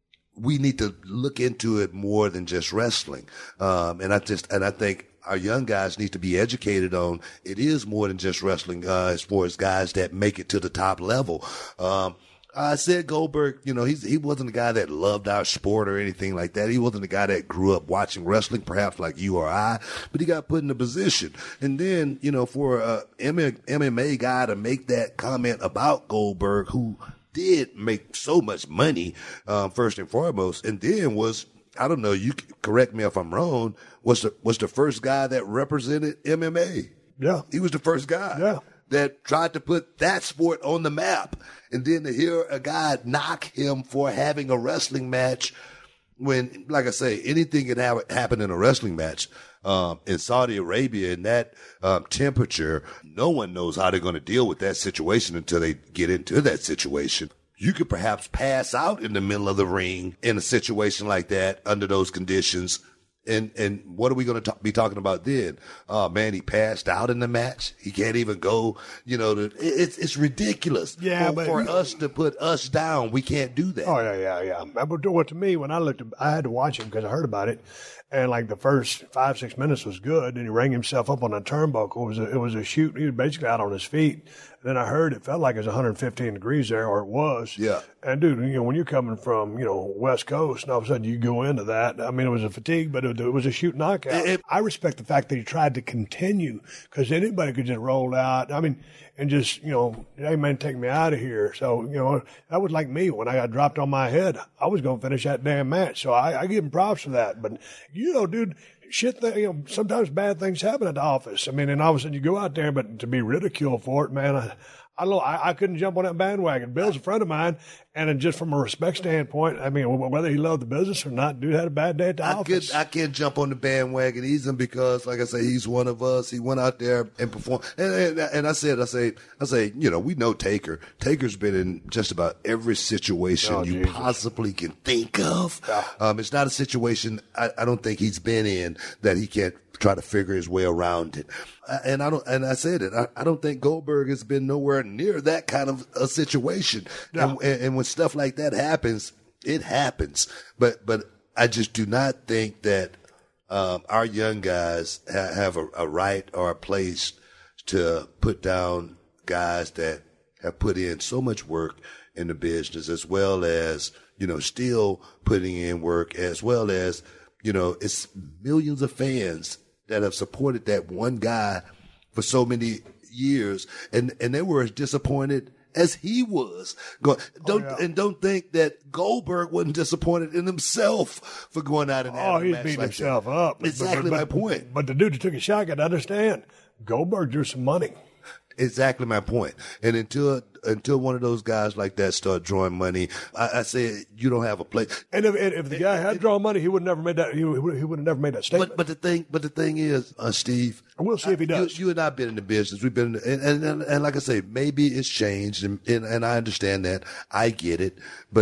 we need to look into it more than just wrestling. Um, and I just and I think our young guys need to be educated on it is more than just wrestling. Uh, as far as guys that make it to the top level. Um, I said Goldberg, you know, he's, he wasn't a guy that loved our sport or anything like that. He wasn't a guy that grew up watching wrestling, perhaps like you or I, but he got put in a position. And then, you know, for a M M A guy to make that comment about Goldberg, who did make so much money, um, first and foremost, and then was, I don't know, you correct me if I'm wrong, was the, was the first guy that represented M M A. Yeah. He was the first guy. Yeah. That tried to put that sport on the map. And then to hear a guy knock him for having a wrestling match when, like I say, anything can have, happen in a wrestling match. Um, in Saudi Arabia, in that um, temperature, no one knows how they're going to deal with that situation until they get into that situation. You could perhaps pass out in the middle of the ring in a situation like that under those conditions. And, and what are we going to be talking about then? Oh man, he passed out in the match. He can't even go, you know, to, it's, it's ridiculous. Yeah, for, but for us to put us down, we can't do that. Oh yeah, yeah, yeah. But what to me, when I looked, I had to watch him because I heard about it, and like the first five, six minutes was good. And he rang himself up on a turnbuckle. It was a, it was a shoot. He was basically out on his feet. And then I heard it felt like it was one hundred fifteen degrees there, or it was. Yeah. And dude, you know, when you're coming from, you know, West Coast, and all of a sudden you go into that. I mean, it was a fatigue, but it, it was a shoot knockout. It, it, I respect the fact that he tried to continue because anybody could just roll out. I mean, and just, you know, hey man, take me out of here. So, you know, that was like me when I got dropped on my head. I was going to finish that damn match. So I, I give him props for that. But, you know, dude, shit, th- you know, sometimes bad things happen at the office. I mean, and all of a sudden you go out there, but to be ridiculed for it, man, I, I don't know. I, I couldn't jump on that bandwagon. Bill's a friend of mine, and then just from a respect standpoint, I mean, whether he loved the business or not, dude had a bad day at the I office. Could, I can't jump on the bandwagon easy because, like I say, he's one of us. He went out there and performed. And, and, and I said, I say, I say, you know, we know Taker. Taker's been in just about every situation Oh, you Jesus. possibly can think of. Yeah. Um, it's not a situation I, I don't think he's been in that he can't try to figure his way around it. And I don't, and I said it, I, I don't think Goldberg has been nowhere near that kind of a situation. Yeah. And, and, and when stuff like that happens, it happens. But, but I just do not think that, um, our young guys ha- have a, a right or a place to put down guys that have put in so much work in the business, as well as, you know, still putting in work, as well as, you know, it's millions of fans that have supported that one guy for so many years, and, and they were as disappointed as he was. Go, don't, yeah. and don't think that Goldberg wasn't disappointed in himself for going out and having Oh, a he's match beating like himself that. up. Exactly but, my but, point. But the dude that took a shot got to understand, Goldberg drew some money. Exactly my point. And until until one of those guys like that start drawing money, I, I say you don't have a place. And if, if the guy had drawn money, he would never made that. He would, he would have never made that statement. But but the thing but the thing is, uh, Steve, And we'll see if he does. You, you and I have been in the business. We've been, in, and, and, and, and like I say, maybe it's changed, and, and, and I understand that. I get it. But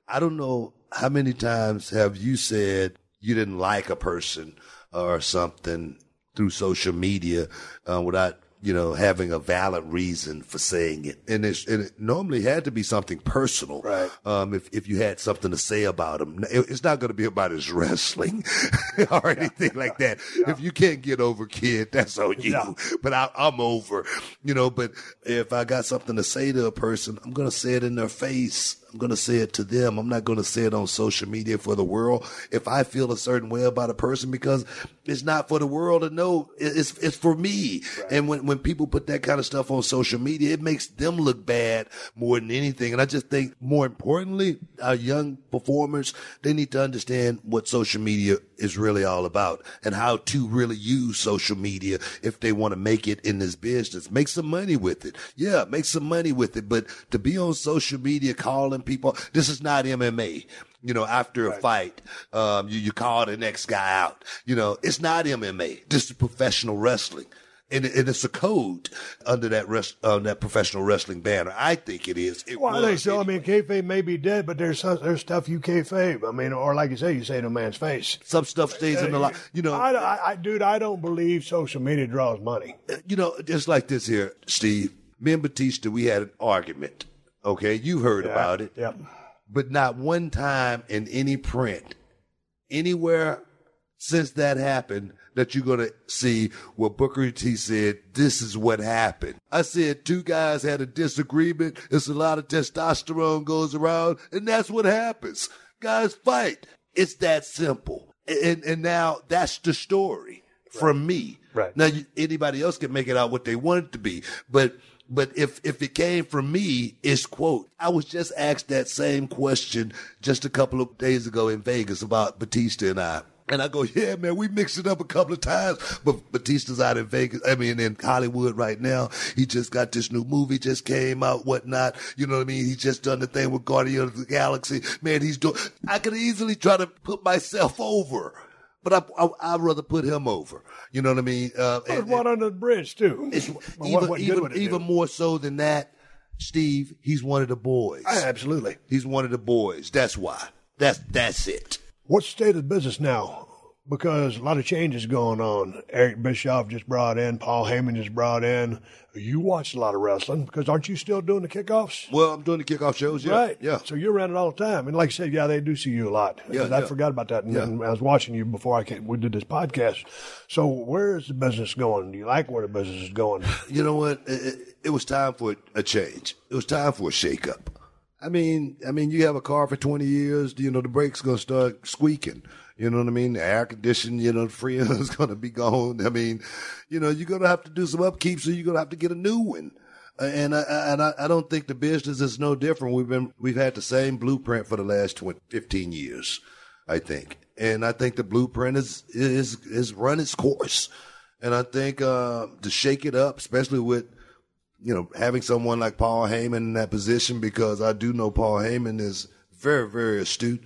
I don't know how many times have you said you didn't like a person or something through social media uh, without, you know, having a valid reason for saying it. And, it's, and it normally had to be something personal. Right. Um, if, if you had something to say about him, it, it's not going to be about his wrestling or anything yeah. like that. Yeah. If you can't get over, kid, that's on you. Yeah. But I, I'm over, you know, but if I got something to say to a person, I'm going to say it in their face. I'm going to say it to them. I'm not going to say it on social media for the world. If I feel a certain way about a person, because it's not for the world to know, it's, it's for me. Right. And when, when people put that kind of stuff on social media, it makes them look bad more than anything. And I just think more importantly, our young performers, they need to understand what social media is really all about and how to really use social media if they want to make it in this business. Make some money with it. Yeah, make some money with it. But to be on social media calling people, this is not M M A. You know, after a right. fight, um, you, you call the next guy out. You know, it's not M M A. This is professional wrestling. And, and it's a code under that rest, uh, that professional wrestling banner. I think it is. It well, I think so. Anyway. I mean, kayfabe may be dead, but there's there's stuff you kayfabe. I mean, or like you say, you say to a man's face. Some stuff stays uh, in the life. You know, I, I, I, dude, I don't believe social media draws money. You know, just like this here, Steve. Me and Batista, we had an argument. Okay, you heard yeah, about it. Yep. But not one time in any print, anywhere since that happened, that you're going to see where Booker T said, this is what happened. I said two guys had a disagreement. There's a lot of testosterone goes around, and that's what happens. Guys fight. It's that simple. And and now that's the story right. from me. Right. Now, you, anybody else can make it out what they want it to be. But But if, if it came from me, it's quote. I was just asked that same question just a couple of days ago in Vegas about Batista and I. And I go, yeah, man, we mixed it up a couple of times, but Batista's out in Vegas. I mean, in Hollywood right now. He just got this new movie just came out, whatnot. You know what I mean? He just done the thing with Guardian of the Galaxy. Man, he's doing, I could easily try to put myself over. But I, I, I'd rather put him over. You know what I mean? Uh, There's and, one under the bridge, too. It's, well, even what, even, what even more so than that, Steve, he's one of the boys. I, absolutely. He's one of the boys. That's why. That's that's it. What's the state of the business now? Because a lot of changes going on. Eric Bischoff just brought in. Paul Heyman just brought in. You watch a lot of wrestling because aren't you still doing the kickoffs? Well, I'm doing the kickoff shows, yeah. Right. Yeah. So you're around it all the time. And like I said, yeah, they do see you a lot. Yeah, I yeah. forgot about that. And, yeah. and I was watching you before I came, we did this podcast. So where is the business going? Do you like where the business is going? You know what? It, it, it was time for a change. It was time for a shakeup. I mean, I mean, you have a car for twenty years, you know, the brake's going to start squeaking. You know what I mean? The air conditioning, you know, the freon is going to be gone. I mean, you know, you're going to have to do some upkeep, so you're going to have to get a new one. Uh, and I, and I, I don't think the business is no different. We've been, we've had the same blueprint for the last twenty, fifteen years, I think. And I think the blueprint is, is, is run its course. And I think, uh, to shake it up, especially with, you know, having someone like Paul Heyman in that position, because I do know Paul Heyman is very, very astute.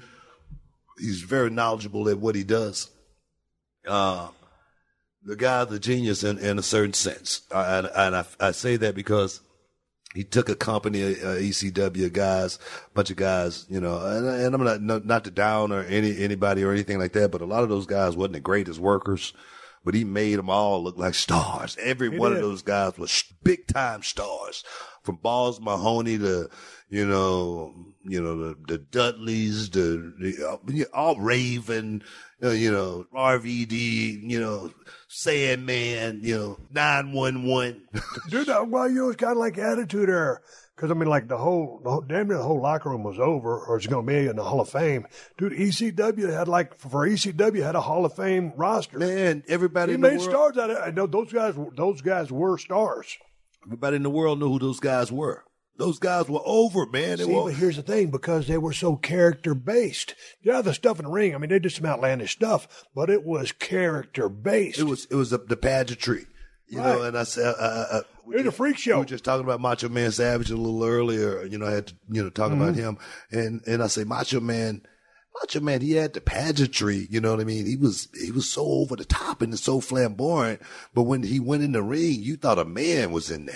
He's very knowledgeable at what he does. Uh, the guy's a genius in, in a certain sense. I, and and I, I say that because he took a company, uh, E C W guys, a bunch of guys, you know, and, and I'm not, not, not to down or any, anybody or anything like that, but a lot of those guys wasn't the greatest workers, but he made them all look like stars. Every he one did. of those guys was big time stars, from Balls Mahoney to, you know, you know, the, the Dudleys, the, the all Raven, uh, you know, R V D, you know, Sandman, you know, nine one one. Dude, well, you know, it's kind of like attitude error. Because, I mean, like, the whole, the whole, damn near the whole locker room was over, or it's going to be in the Hall of Fame. Dude, E C W had, like, for E C W, had a Hall of Fame roster. Man, everybody he in the made world. stars out of it. I know those guys, those guys were stars. Everybody in the world knew who those guys were. Those guys were over, man. They See, were... but here's the thing, because they were so character-based. Yeah, the stuff in the ring, I mean, they did some outlandish stuff, but it was character-based. It was, it was a, the pageantry. You right. know, and I said, uh, uh, it was a freak show. We were just talking about Macho Man Savage a little earlier. You know, I had to, you know, talk mm-hmm. about him. And, and I say, Macho Man, Macho Man, he had the pageantry. You know what I mean? He was, he was so over the top and so flamboyant. But when he went in the ring, you thought a man was in there.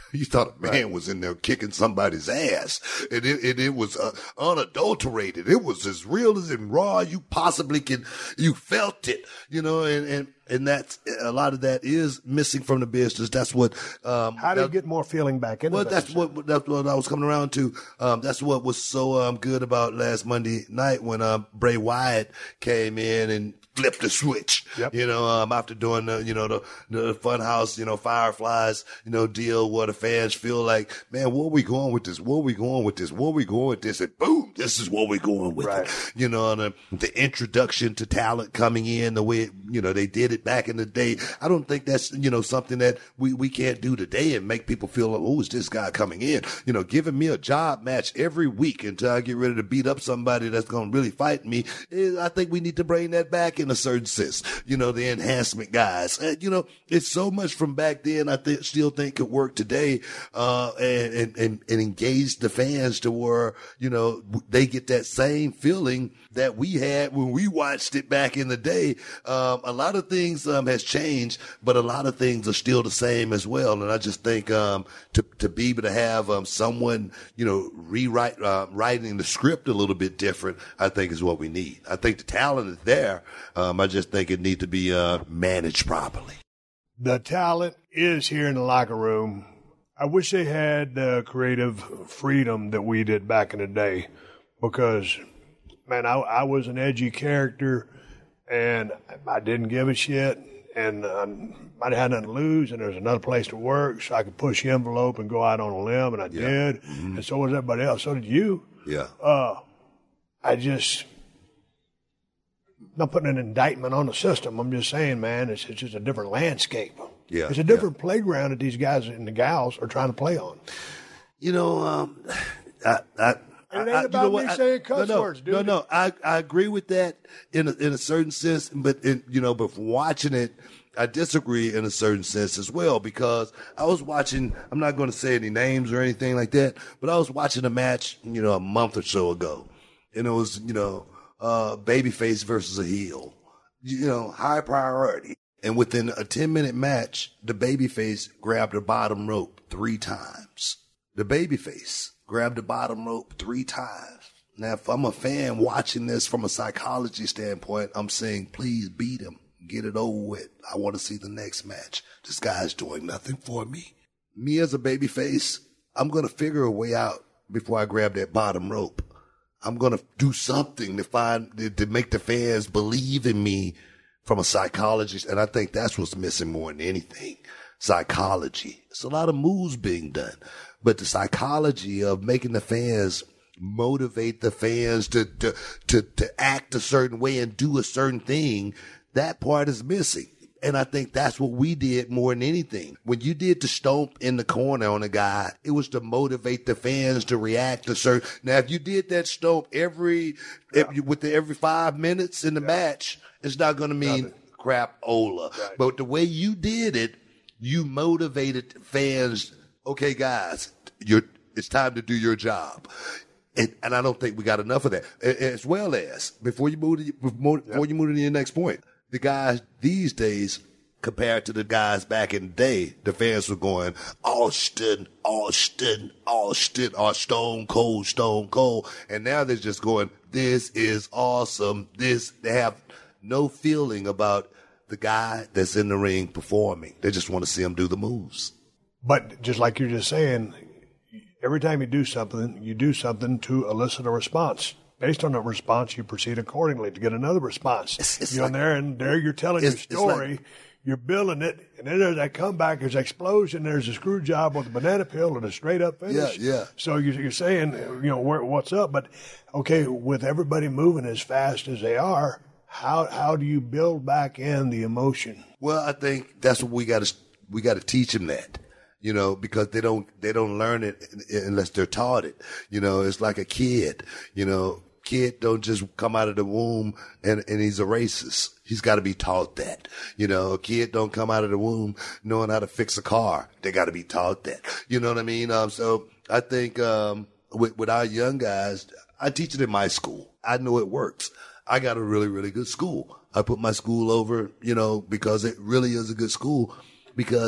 You thought a man right. was in there kicking somebody's ass, and it, and it was uh, unadulterated. It was as real as and raw you possibly can. You felt it, you know, and and and that's a lot of that is missing from the business. That's what. Um, How do that, you get more feeling back into well, that? that's what that's what I was coming around to. Um, that's what was so um, good about last Monday night when um, Bray Wyatt came in and flipped the switch. Yep. You know, um, after doing the you know the the Funhouse, you know, Fireflies, you know, deal where the fans feel like, man, where are we going with this? Where are we going with this? Where are we going with this? And boom, this is what we're going with. Right. You know, the, the introduction to talent coming in the way, you know, they did it back in the day. I don't think that's, you know, something that we, we can't do today and make people feel like, oh, is this guy coming in? You know, giving me a job match every week until I get ready to beat up somebody that's going to really fight me. I think we need to bring that back in a certain sense. You know, the enhancement guys. Uh, you know, it's so much from back then I th- still think could work today. Uh, and, and, and, and engage the fans to where, you know, they get that same feeling that we had when we watched it back in the day. Um, a lot of things, um, has changed, but a lot of things are still the same as well. And I just think, um, to, to be able to have, um, someone, you know, rewrite, uh, writing the script a little bit different, I think is what we need. I think the talent is there. Um, I just think it needs to be, uh, managed properly. The talent is here in the locker room. I wish they had the creative freedom that we did back in the day because, man, I, I was an edgy character and I didn't give a shit and um, I had nothing to lose and there was another place to work so I could push the envelope and go out on a limb and I yeah. did. Mm-hmm. And so was everybody else. So did you. Yeah. Uh, I just, not putting an indictment on the system. I'm just saying, man, it's, it's just a different landscape. Yeah, it's a different yeah. playground that these guys and the gals are trying to play on. You know, um, I, I, and it ain't I, about you know me what? saying I, cuss no, no, words, dude. No, no, I, I agree with that in a, in a certain sense, but in, you know, but from watching it, I disagree in a certain sense as well because I was watching. I'm not going to say any names or anything like that, but I was watching a match, you know, a month or so ago, and it was, you know, uh, babyface versus a heel, you know, high priority. And within a ten minute match, the babyface grabbed the bottom rope three times. The babyface grabbed the bottom rope three times. Now, if I'm a fan watching this from a psychology standpoint, I'm saying, please beat him. Get it over with. I want to see the next match. This guy's doing nothing for me. Me as a babyface, I'm going to figure a way out before I grab that bottom rope. I'm going to do something to find, to make the fans believe in me from a psychologist, and I think that's what's missing more than anything. Psychology. It's a lot of moves being done, but the psychology of making the fans motivate the fans to, to, to, to act a certain way and do a certain thing, that part is missing. And I think that's what we did more than anything. When you did the stomp in the corner on a guy, it was to motivate the fans to react to certain. Now, if you did that stomp every, yeah. every with the, every five minutes in the yeah. match, it's not going to mean Nothing. crap-ola. Right. But the way you did it, you motivated fans. Okay, guys, you're, it's time to do your job. And, and I don't think we got enough of that. As well as, before you move to, before yeah. you move to your next point, the guys these days, compared to the guys back in the day, the fans were going, Austin, Austin, Austin, or Stone Cold, Stone Cold. And now they're just going, this is awesome. This, they have no feeling about the guy that's in the ring performing. They just want to see him do the moves. But just like you're just saying, every time you do something, you do something to elicit a response. Based on that response, you proceed accordingly to get another response. It's, it's you're like, there, and there you're telling your story. Like, you're building it, and then there's that comeback, there's explosion, there's a screw job with a banana peel and a straight-up finish. Yeah, yeah. So you're, you're saying, you know, where, what's up? But, okay, with everybody moving as fast as they are, how how do you build back in the emotion? Well, I think that's what we got to we got to teach them that. You know, because they don't they don't learn it unless they're taught it. You know, it's like a kid. You know, kid don't just come out of the womb and, and he's a racist. He's got to be taught that. You know, a kid don't come out of the womb knowing how to fix a car. They got to be taught that. You know what I mean? Um, so I think, um, with, with our young guys, I teach it in my school. I know it works. I got a really, really good school. I put my school over, you know, because it really is a good school because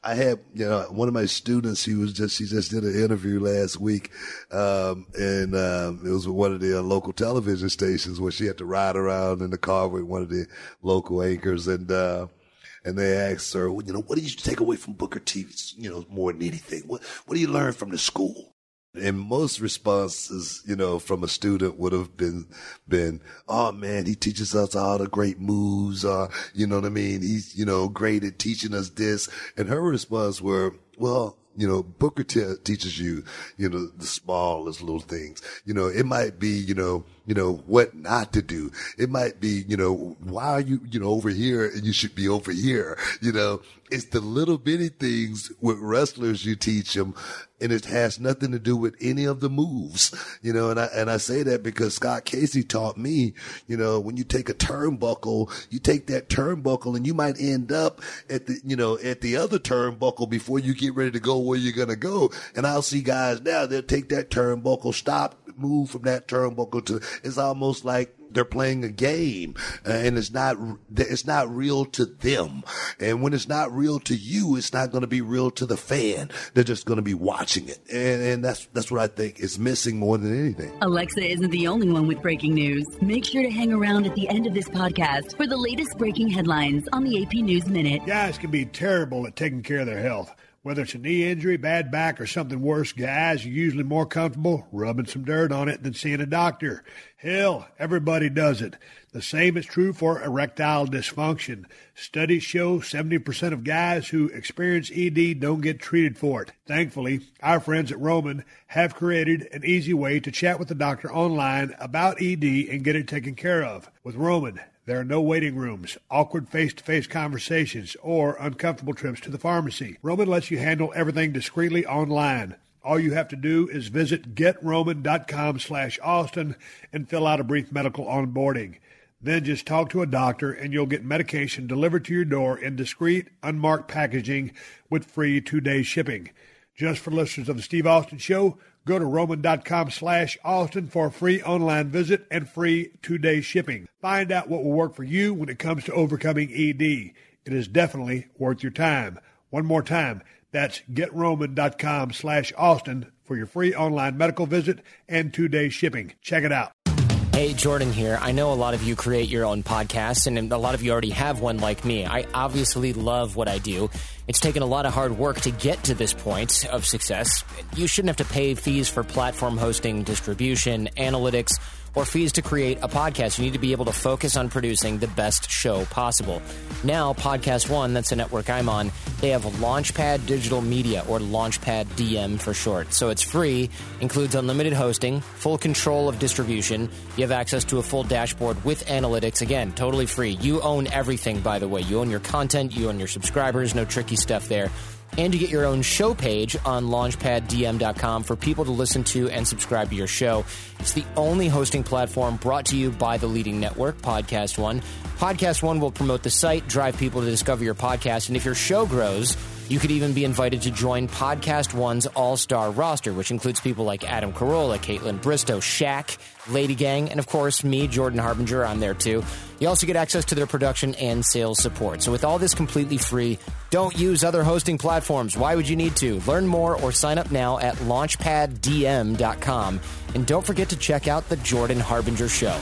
I had, you know, one of my students, he was just, she just did an interview last week. Um, and, um, it was with one of the uh, local television stations where she had to ride around in the car with one of the local anchors. And, uh, and they asked her, well, you know, what did you take away from Booker T, you know, more than anything? What, what do you learn from the school? And most responses, you know, from a student would have been, been, oh man, he teaches us all the great moves, or, you know what I mean? He's, you know, great at teaching us this. And her response were, well, you know, Booker T teaches you, you know, the smallest little things. You know, it might be, you know, you know, what not to do. It might be, you know, why are you, you know, over here and you should be over here? You know, it's the little bitty things with wrestlers you teach them, and it has nothing to do with any of the moves, you know, and I, and I say that because Scott Casey taught me, you know, when you take a turnbuckle, you take that turnbuckle and you might end up at the, you know, at the other turnbuckle before you get ready to go where you're going to go. And I'll see guys now, they'll take that turnbuckle, stop, move from that turnbuckle to, it's almost like they're playing a game, uh, and it's not, it's not real to them. And when it's not real to you, it's not going to be real to the fan. They're just going to be watching it. And, and that's, that's what I think is missing more than anything. Alexa isn't the only one with breaking news. Make sure to hang around at the end of this podcast for the latest breaking headlines on the A P News Minute. Guys can be terrible at taking care of their health. Whether it's a knee injury, bad back, or something worse, guys are usually more comfortable rubbing some dirt on it than seeing a doctor. Hell, everybody does it. The same is true for erectile dysfunction. Studies show seventy percent of guys who experience E D don't get treated for it. Thankfully, our friends at Roman have created an easy way to chat with the doctor online about E D and get it taken care of. With Roman, there are no waiting rooms, awkward face-to-face conversations, or uncomfortable trips to the pharmacy. Roman lets you handle everything discreetly online. All you have to do is visit getroman.com slash Austin and fill out a brief medical onboarding. Then just talk to a doctor and you'll get medication delivered to your door in discreet, unmarked packaging with free two-day shipping. Just for listeners of the Steve Austin Show, go to roman.com slash Austin for a free online visit and free two-day shipping. Find out what will work for you when it comes to overcoming E D. It is definitely worth your time. One more time, that's getroman.com slash Austin for your free online medical visit and two-day shipping. Check it out. Hey, Jordan here. I know a lot of you create your own podcasts, and a lot of you already have one like me. I obviously love what I do. It's taken a lot of hard work to get to this point of success. You shouldn't have to pay fees for platform hosting, distribution, analytics, or fees to create a podcast. You need to be able to focus on producing the best show possible. Now, Podcast One, that's the network I'm on, they have Launchpad Digital Media, or Launchpad D M for short. So it's free, includes unlimited hosting, full control of distribution. You have access to a full dashboard with analytics. Again, totally free. You own everything, by the way. You own your content, you own your subscribers, no tricky stuff there. And you get your own show page on launchpad d m dot com for people to listen to and subscribe to your show. It's the only hosting platform brought to you by the leading network, Podcast One. Podcast One will promote the site, drive people to discover your podcast, and if your show grows, you could even be invited to join Podcast One's all-star roster, which includes people like Adam Carolla, Caitlin Bristow, Shaq, Lady Gang, and of course me, Jordan Harbinger. I'm there too. You also get access to their production and sales support. So with all this completely free, don't use other hosting platforms. Why would you need to? Learn more or sign up now at launchpad d m dot com. And don't forget to check out The Jordan Harbinger Show.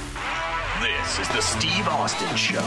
This is the Steve Austin Show.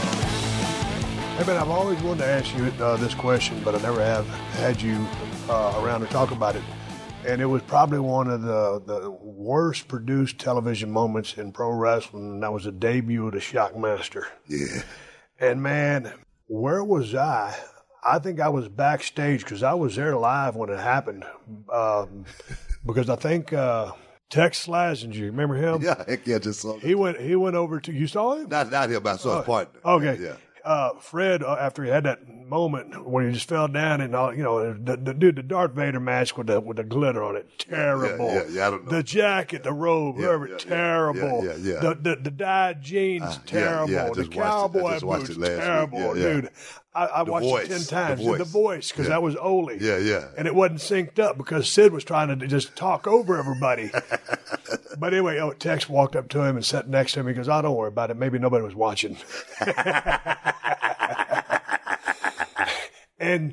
Hey, man, I've always wanted to ask you uh, this question, but I never have had you uh, around to talk about it. And it was probably one of the, the worst produced television moments in pro wrestling, and that was the debut of the Shockmaster. Yeah. And, man, where was I? I think I was backstage because I was there live when it happened. Um, because I think uh, Tex Slazenger, remember him? Yeah, heck yeah, just saw him. He went, he went over to, you saw him? Not, not him, but I saw Oh, his partner. Okay. Yeah. Uh, Fred, uh, after he had that moment when he just fell down and all, you know, the, the dude, the Darth Vader mask with the with the glitter on it, terrible. Yeah, yeah, yeah, I don't know. The jacket, the robe, Yeah, whatever, yeah, yeah, terrible. yeah, yeah, yeah. The, the the dyed jeans, Uh, yeah, terrible. yeah, I the just watched it. I cowboy just watched boots, it last week. terrible, Yeah, yeah. dude. I, I The watched Voice, it ten The times. Voice. The voice, because Yeah. that was Ole. Yeah, yeah. And it wasn't synced up because Sid was trying to just talk over everybody. But anyway, oh, Tex walked up to him and sat next to him. He goes, "Oh, don't worry about it. Maybe nobody was watching." And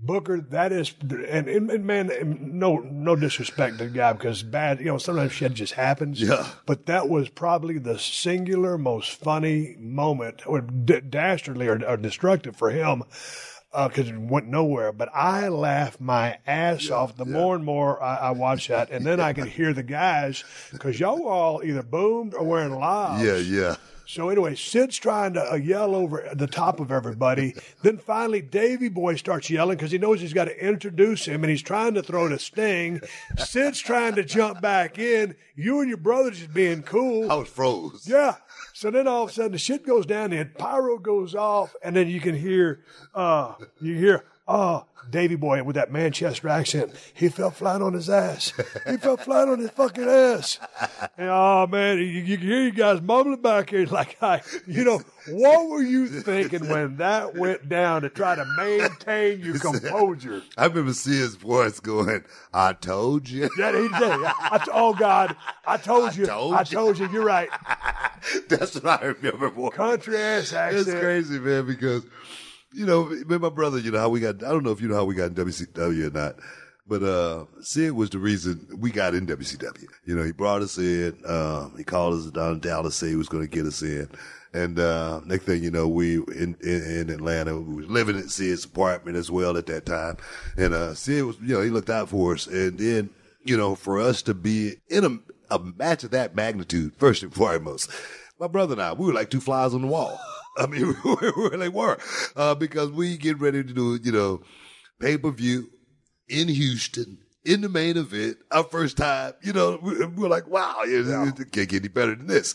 Booker, that is, and, and, and man, no no disrespect to the guy because bad, you know, sometimes shit just happens. Yeah. But that was probably the singular most funny moment, or d- dastardly or, or destructive for him, because uh, it went nowhere. But I laughed my ass yeah, off the yeah. more and more I, I watched that, and then I could hear the guys because y'all were all either boomed or wearing lives. Yeah, yeah. So anyway, Sid's trying to uh, yell over the top of everybody. Then finally, Davey Boy starts yelling because he knows he's got to introduce him, and he's trying to throw the sting. Sid's trying to jump back in. You and your brother just being cool. I was froze. Yeah. So then all of a sudden the shit goes down, the pyro goes off, and then you can hear, uh, you hear, oh, Davey Boy with that Manchester accent. He fell flat on his ass. He fell flat on his fucking ass. And, oh, man, you, you can hear you guys mumbling back here like, I, you know, what were you thinking when that went down to try to maintain your composure? I remember seeing his voice going, I told you. Yeah, he did. I, I, oh, God, I told you. I told, I told you. you. You're right. That's what I remember, boy. Country ass accent. It's crazy, man, because you know, me and my brother, you know, how we got, I don't know if you know how we got in W C W or not, but, uh, Sid was the reason we got in W C W. You know, he brought us in, um, he called us down in Dallas, said he was going to get us in. And, uh, next thing you know, we in, in, in Atlanta, we was living in Sid's apartment as well at that time. And, uh, Sid was, you know, he looked out for us. And then, you know, for us to be in a, a match of that magnitude, first and foremost, my brother and I, we were like two flies on the wall. I mean, we really were, uh, because we get ready to do, you know, pay-per-view in Houston, in the main event, our first time, you know, we, we're like, wow, yeah. It can't get any better than this.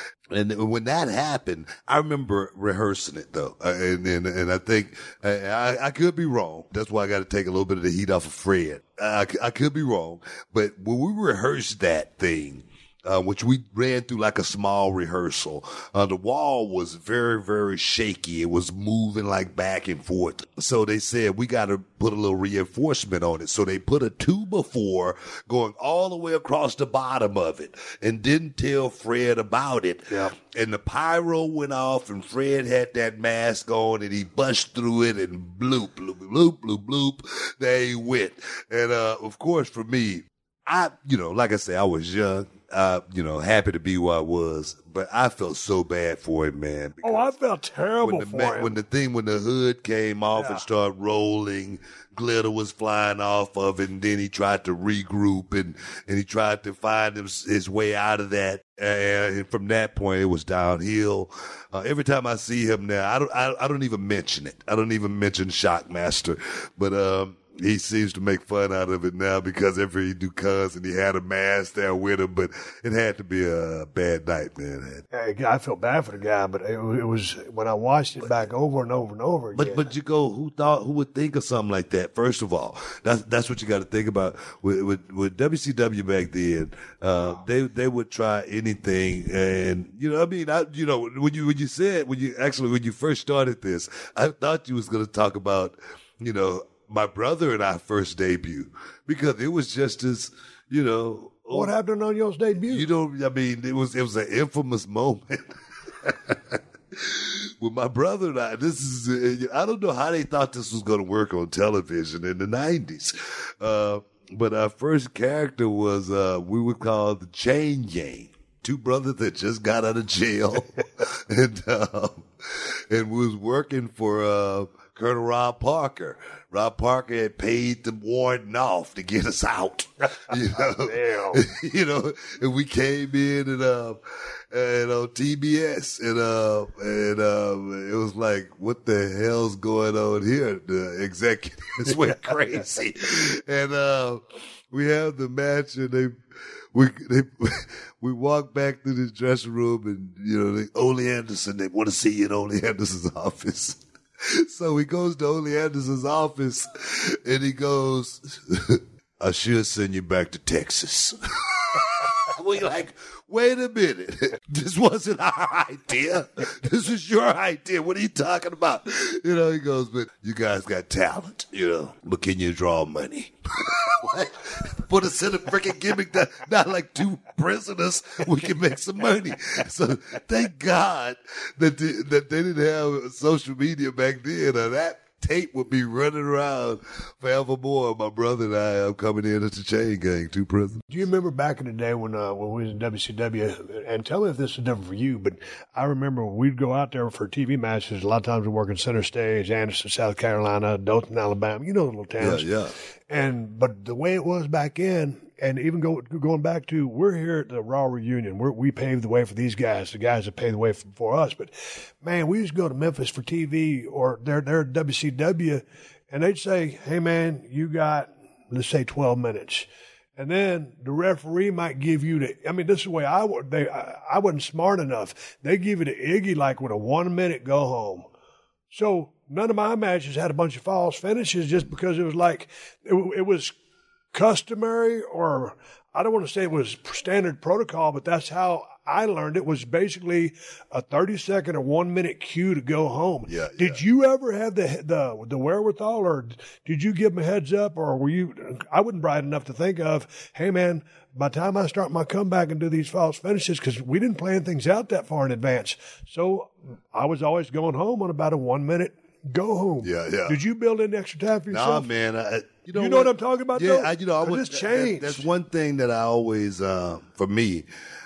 And when that happened, I remember rehearsing it though. Uh, and, and, and I think, I, I could be wrong. That's why I got to take a little bit of the heat off of Fred. I, I could be wrong, but when we rehearsed that thing, Uh, which we ran through like a small rehearsal. Uh, the wall was very, very shaky. It was moving like back and forth. So they said, we got to put a little reinforcement on it. So they put a two before going all the way across the bottom of it and didn't tell Fred about it. Yeah. And the pyro went off and Fred had that mask on and he busted through it and bloop, bloop, bloop, bloop, bloop. There he went. And, uh, of course for me, I, you know, like I say, I was young. Uh, you know, happy to be where I was, but I felt so bad for him, man. Oh, I felt terrible when the, for ma- him. When the thing, when the hood came off yeah. and started rolling, glitter was flying off of it, and then he tried to regroup and, and he tried to find his, his way out of that. And from that point, it was downhill. Uh, every time I see him now, I don't, I, I don't even mention it. I don't even mention Shockmaster, but, um, he seems to make fun out of it now because every he do cuz and he had a mask there with him, but it had to be a bad night, man. I felt bad for the guy, but it, it was when I watched it back over and over and over again. But but you go, who thought, who would think of something like that? First of all, that's that's what you got to think about with, with with W C W back then. Uh, they they would try anything, and you know, I mean, I you know, when you when you said when you actually when you first started this, I thought you was going to talk about, you know, my brother and I first debut, because it was just as, you know. What happened on your debut? You know, I mean, it was, it was an infamous moment. With my brother and I, this is, I don't know how they thought this was going to work on television in the nineties. Uh, but our first character was, uh, we were called the Chain Gang. Two brothers that just got out of jail. and, um, and we was working for, uh, Colonel Rob Parker. Rob Parker had paid the warden off to get us out. You know, you know, and we came in and, uh, and on T B S and, uh, and, um, it was like, what the hell's going on here? The executives went crazy. And, uh, we have the match and they, we, they, we walk back to the dressing room and, you know, they, Ole Anderson, they want to see you in Ole Anderson's office. So he goes to Ole Anderson's office and he goes, I should send you back to Texas. We like, wait a minute. This wasn't our idea. This is your idea. What are you talking about? You know, he goes, but you guys got talent, you know, but can you draw money? What? Put us in a freaking gimmick that not like two prisoners, we can make some money. So thank God that the, that they didn't have social media back then or that tape would be running around forevermore. My brother and I are coming in as the Chain Gang, two prisoners. Do you remember back in the day when uh, when we was in W C W, and tell me if this is different for you, but I remember when we'd go out there for T V matches, a lot of times we work in Center Stage, Anderson, South Carolina, Dothan, Alabama, you know the little towns. Yeah, yeah. And, but the way it was back then, and even go, going back to, we're here at the Raw Reunion. We're, we paved the way for these guys, the guys that paved the way for, for us. But, man, we used to go to Memphis for T V, or they're, they're at W C W, and they'd say, hey, man, you got, let's say, twelve minutes. And then the referee might give you the, I mean, this is the way I would, they, I, I wasn't smart enough. They give you the Iggy like with a one minute go home. So none of my matches had a bunch of false finishes just because it was like, it, it was customary, or I don't want to say it was standard protocol, but that's how I learned it, was basically a thirty second or one minute cue to go home. Yeah, did yeah. you ever have the, the the wherewithal, or did you give them a heads up, or were you, I wasn't bright enough to think of, hey man, by the time I start my comeback and do these false finishes, because we didn't plan things out that far in advance. So I was always going home on about a one minute go home. Yeah, yeah. Did you build in extra time for yourself? Nah, man. I, you know, you know what? what I'm talking about, yeah, though? I, you know, I would, this changed. that, that's one thing that I always, uh, for me,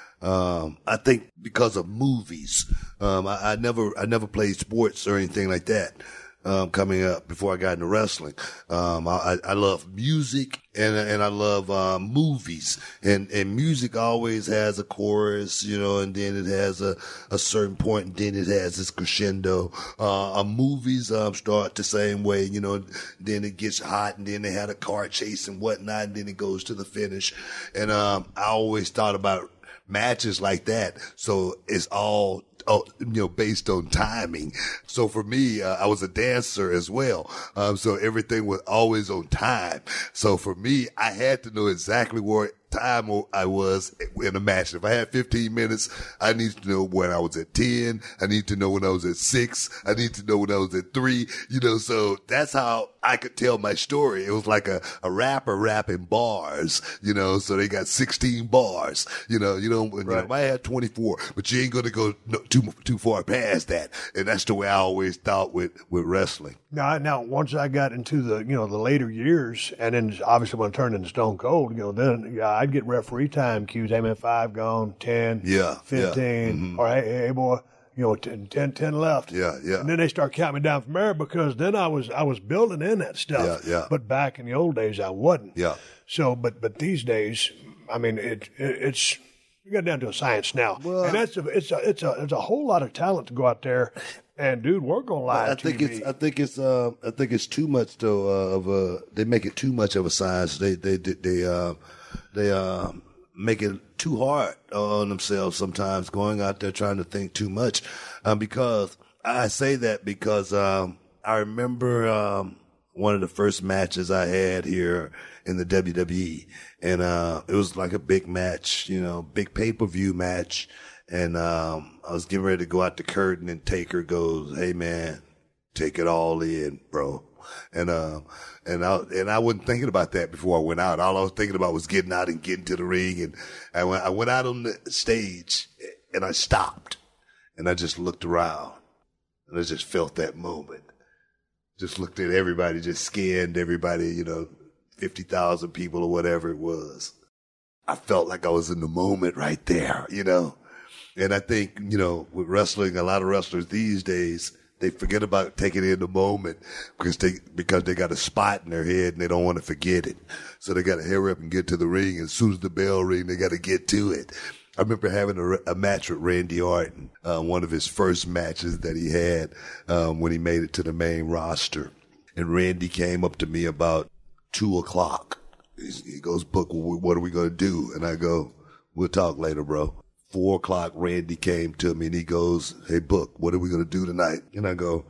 um, I think because of movies, um, I, I never, I never played sports or anything like that. Um, coming up before I got into wrestling, um, I, I love music and and I love um, movies, and and music always has a chorus, you know, and then it has a a certain point, and then it has this crescendo. Uh, uh movies um start the same way, you know, then it gets hot, and then they had a car chase and whatnot, and then it goes to the finish, and um I always thought about matches like that, so it's all. Oh, you know, based on timing. So for me, uh, I was a dancer as well. Um, so everything was always on time. So for me, I had to know exactly where time I was in a match. If I had fifteen minutes, I need to know when I was at ten. I need to know when I was at six. I need to know when I was at three. You know, so that's how I could tell my story. It was like a, a rapper rapping bars, you know, so they got sixteen bars, you know, you know, right. You know, I had twenty-four, but you ain't going to go no, too, too far past that. And that's the way I always thought with, with wrestling. Now, now, once I got into the, you know, the later years, and then obviously when I turned into Stone Cold, you know, then yeah, I'd get referee time cues. Hey man, five gone, ten, yeah, fifteen, yeah. Mm-hmm. Or hey, hey boy, you know, ten, ten, ten left. Yeah, yeah. And then they start counting me down from there, because then I was, I was building in that stuff. Yeah, yeah. But back in the old days, I wasn't. Yeah. So, but, but these days, I mean, it, it it's, you got down to a science now. Well, and that's a, it's a, it's a, it's a whole lot of talent to go out there and dude, work on live I think T V. it's, I think it's, uh, I think it's too much though, uh, of a, they make it too much of a science. They, they, they, they, uh, they, uh, make it too hard on themselves sometimes, going out there trying to think too much. Um, because I say that because, um, I remember, um, one of the first matches I had here in the W W E, and, uh, it was like a big match, you know, big pay-per-view match. And, um, I was getting ready to go out the curtain, and Taker goes, hey man, take it all in, bro. And, um, and I, and I wasn't thinking about that before I went out. All I was thinking about was getting out and getting to the ring. And I went, I went out on the stage, and I stopped, and I just looked around, and I just felt that moment. Just looked at everybody, just scanned everybody, you know, fifty thousand people or whatever it was. I felt like I was in the moment right there, you know. And I think, you know, with wrestling, a lot of wrestlers these days, they forget about taking in the moment because they, because they got a spot in their head and they don't want to forget it. So they got to hurry up and get to the ring. And as soon as the bell rings, they got to get to it. I remember having a, a match with Randy Orton, uh, one of his first matches that he had, um, when he made it to the main roster. And Randy came up to me about two o'clock. He goes, Book, what are we going to do? And I go, we'll talk later, bro. Four o'clock, Randy came to me and he goes, hey, Book, what are we going to do tonight? And I go,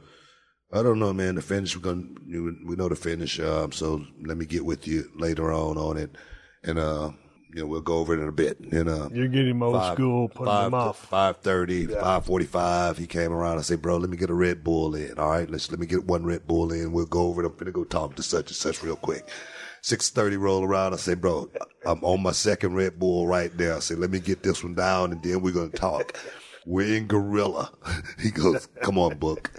I don't know, man. The finish, we're going to, we know the finish. Um, so let me get with you later on on it. And, uh, you know, we'll go over it in a bit. And, uh, you're getting old five, school, putting five, them off. five thirty, yeah. five forty-five, he came around. I said, bro, let me get a Red Bull in. All right, let's, let me get one Red Bull in. We'll go over it. I'm going to go talk to such and such real quick. six thirty roll around. I say, bro, I'm on my second Red Bull right now. I say, let me get this one down and then we're going to talk. We're in Gorilla. He goes, come on, Book.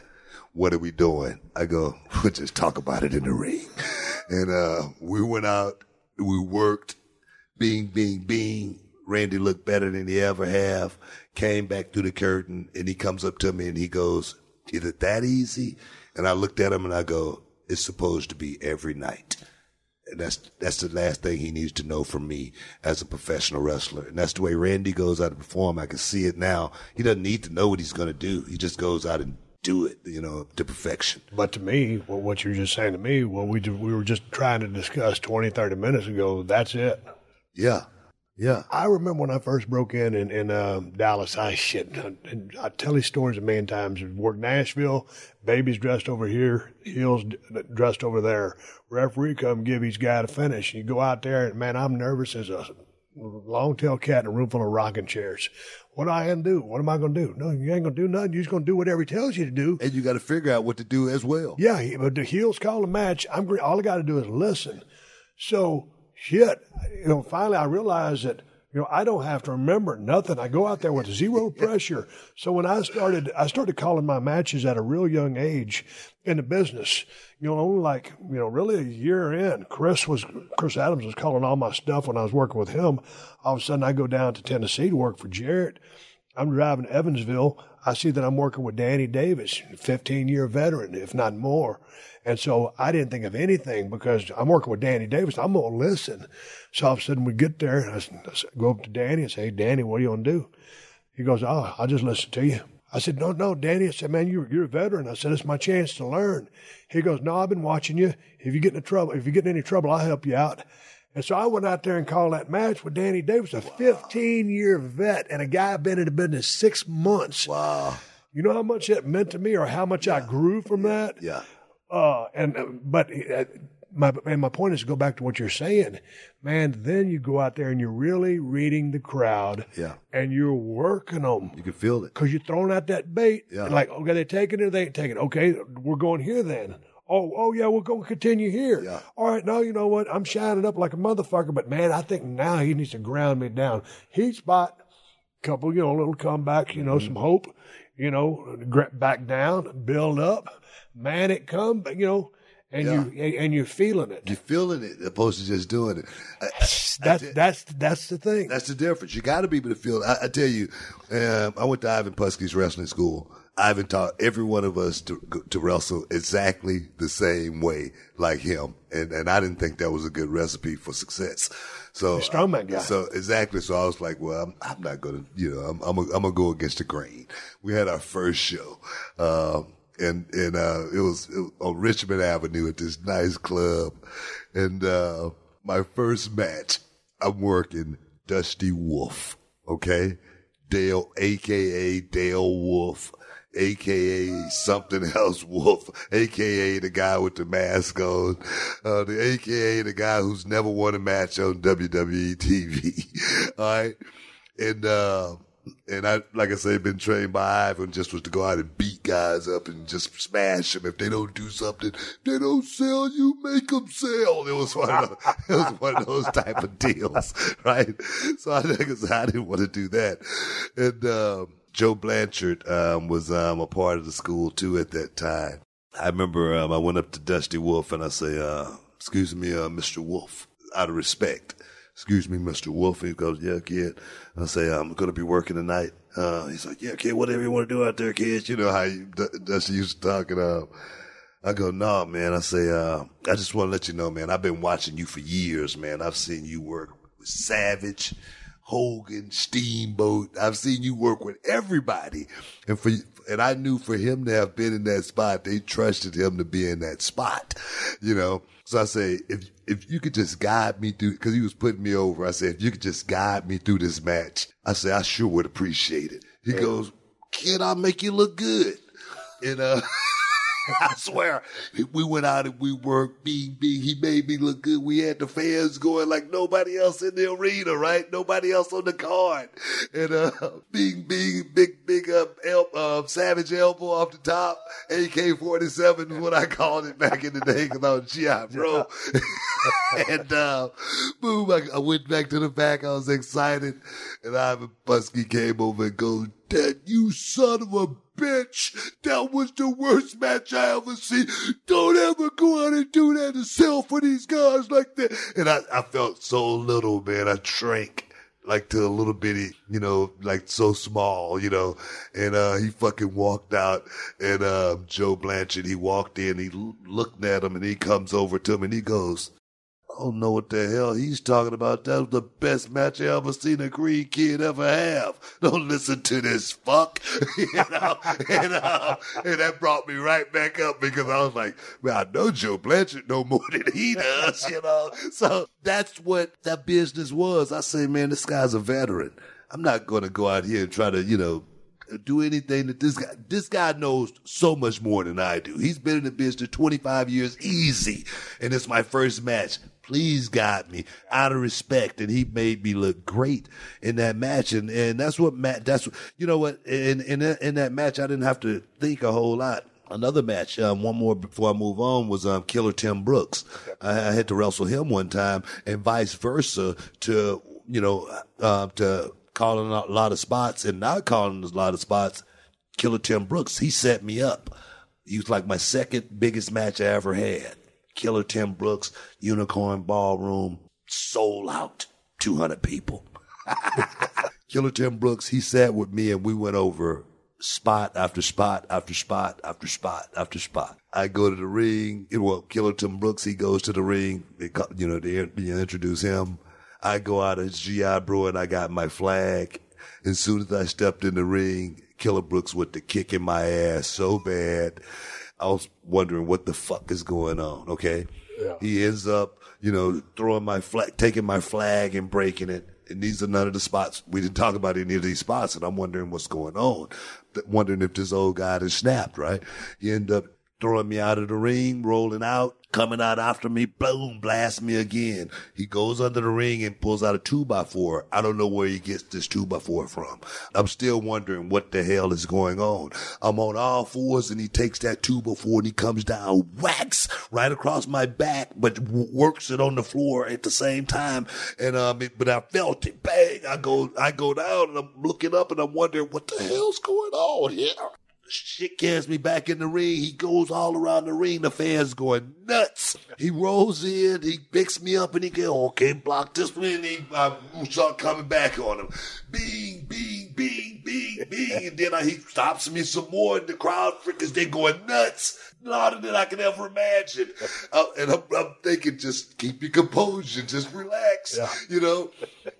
what are we doing? I go, we'll just talk about it in the ring. And uh, we went out, we worked, bing, bing, bing. Randy looked better than he ever have, came back through the curtain, and he comes up to me and he goes, is it that easy? And I looked at him and I go, it's supposed to be every night. And that's that's the last thing he needs to know from me as a professional wrestler. And that's the way Randy goes out to perform. I can see it now. He doesn't need to know what he's going to do. He just goes out and do it, you know, to perfection. But to me, well, what you're just saying to me, what we, we were just trying to discuss twenty, thirty minutes ago, that's it. Yeah. Yeah. I remember when I first broke in in, in uh, Dallas, I shit. And I tell these stories a million times. Worked Nashville, baby's dressed over here, heels dressed over there. Referee come give each guy to finish. You go out there, and man, I'm nervous as a long-tailed cat in a room full of rocking chairs. What am I going to do? What am I going to do? No, you ain't going to do nothing. You're just going to do whatever he tells you to do. And you got to figure out what to do as well. Yeah, but the heels call the match. I'm all I got to do is listen. So, shit, you know, finally I realized that, you know, I don't have to remember nothing. I go out there with zero pressure. So when I started, I started calling my matches at a real young age in the business. You know, only like, you know, really a year in. Chris was, Chris Adams was calling all my stuff when I was working with him. All of a sudden I go down to Tennessee to work for Jarrett. I'm driving to Evansville. I see that I'm working with Danny Davis, fifteen-year veteran, if not more. And so I didn't think of anything because I'm working with Danny Davis. I'm going to listen. So all of a sudden we get there, and I, I go up to Danny and say, hey, Danny, what are you going to do? He goes, oh, I'll just listen to you. I said, no, no, Danny. I said, man, you're, you're a veteran. I said, it's my chance to learn. He goes, no, I've been watching you. If you get in trouble, if you get in any trouble, I'll help you out. And so I went out there and called that match with Danny Davis, a fifteen-year vet, and a guy been in the business six months. Wow. You know how much that meant to me, or how much yeah. I grew from that? Yeah. Uh, and uh, but uh, my and my point is to go back to what you're saying, man. Then you go out there and you're really reading the crowd, yeah, and you're working them. You can feel it because you're throwing out that bait. Yeah. Like, okay, they taking it, or they ain't taking it. Okay, we're going here then. Oh, oh yeah, we're going to continue here. Yeah. All right, now you know what? I'm shining up like a motherfucker, but man, I think now he needs to ground me down. Heat spot, couple, you know, a little comeback, you know, mm-hmm. some hope, you know, back down, build up. Man, it come, you know, and yeah. you and you're feeling it. You're feeling it, opposed to just doing it. I, I, that's I, that's that's the thing. That's the difference. You got to be able to feel it. I, I tell you, um, I went to Ivan Putski's wrestling school. Ivan taught every one of us to to wrestle exactly the same way, like him, and and I didn't think that was a good recipe for success. So the strongman guy. So exactly. So I was like, well, I'm, I'm not gonna, you know, I'm I'm, a, I'm gonna go against the grain. We had our first show. Um, And, and, uh, it was, it was on Richmond Avenue at this nice club. And, uh, my first match, I'm working Dusty Wolf. Okay. Dale, A K A Dale Wolf, A K A something else Wolf, A K A the guy with the mask on, uh, the A K A the guy who's never won a match on W W E T V. All right. And, uh, And I, like I say, been trained by Ivan just was to go out and beat guys up and just smash them. If they don't do something, they don't sell, you make them sell. It was one of those, it was one of those type of deals, right? So I, I didn't want to do that. And, um, Joe Blanchard, um, was, um, a part of the school too at that time. I remember, um, I went up to Dusty Wolf and I say, uh, excuse me, uh, Mister Wolf, out of respect. Excuse me, Mister Wolf. He goes, yeah, kid. I say, I'm going to be working tonight. Uh, he's like, yeah, kid, whatever you want to do out there, kids. You know how you, Dusty used to talk. And, uh, I go, no, man. I say, uh, I just want to let you know, man, I've been watching you for years, man. I've seen you work with Savage, Hogan, Steamboat. I've seen you work with everybody. And for, and I knew for him to have been in that spot, they trusted him to be in that spot, you know? So I say, if, if you could just guide me through, cause he was putting me over. I said, if you could just guide me through this match, I say, I sure would appreciate it. He yeah. goes, kid, I'll make you look good. And, uh, I swear, we went out and we worked, bing, bing. He made me look good. We had the fans going like nobody else in the arena, right? Nobody else on the card. And, uh, bing, bing, big, big, uh, el- uh, savage elbow off the top. A K forty-seven is what I called it back in the day because I was G I, bro. And, uh, boom, I, I went back to the back. I was excited. And Ivan Putski came over and goes, Dad, you son of a bitch. That was the worst match I ever seen. Don't ever go out and do that and sell for these guys like that. And I, I felt so little, man. I shrank. Like to a little bitty, you know, like so small, you know, and, uh, he fucking walked out and, uh, Joe Blanchard, he walked in, he l- looked at him and he comes over to him and he goes, I don't know what the hell he's talking about. That was the best match I ever seen a green kid ever have. Don't listen to this fuck. you know, and, uh, and that brought me right back up because I was like, man, I know Joe Blanchard no more than he does, you know. So that's what that business was. I say, man, this guy's a veteran. I'm not going to go out here and try to, you know, do anything that this guy, this guy knows so much more than I do. He's been in the business twenty-five years easy. And it's my first match. Please got me out of respect. And he made me look great in that match. And, and that's what Matt, that's what, you know what, in, in, in that match, I didn't have to think a whole lot. Another match, um, one more before I move on was, um, Killer Tim Brooks. I, I had to wrestle him one time and vice versa to, you know, uh, to, calling a lot of spots and not calling a lot of spots. Killer Tim Brooks, he set me up. He was like my second biggest match I ever had. Killer Tim Brooks, Unicorn Ballroom, sold out, two hundred people. Killer Tim Brooks, he sat with me and we went over spot after spot after spot after spot after spot. I go to the ring. Well, Killer Tim Brooks, he goes to the ring. They, you know, they, they introduce him. I go out as G I Bro and I got my flag. As soon as I stepped in the ring, Killer Brooks with the kick in my ass so bad. I was wondering what the fuck is going on, okay? Yeah. He ends up, you know, throwing my flag, taking my flag and breaking it. And these are none of the spots. We didn't talk about any of these spots. And I'm wondering what's going on. Wondering if this old guy has snapped, right? He ended up throwing me out of the ring, rolling out, coming out after me, boom, blast me again. He goes under the ring and pulls out a two by four. I don't know where he gets this two by four from. I'm still wondering what the hell is going on. I'm on all fours and he takes that two by four and he comes down, whacks right across my back, but w- works it on the floor at the same time. And, um, it, but I felt it, bang. I go, I go down and I'm looking up and I'm wondering what the hell's going on here. Shit carries me back in the ring. He goes all around the ring. The fans going nuts. He rolls in. He picks me up and he goes, okay, block this one. And he, I start coming back on him. Bing, bing, bing, bing, bing. And then I, he stops me some more. And the crowd freakers, they going nuts. Louder than I could ever imagine. Uh, and I'm, I'm thinking, just keep your composure. Just relax. Yeah. You know?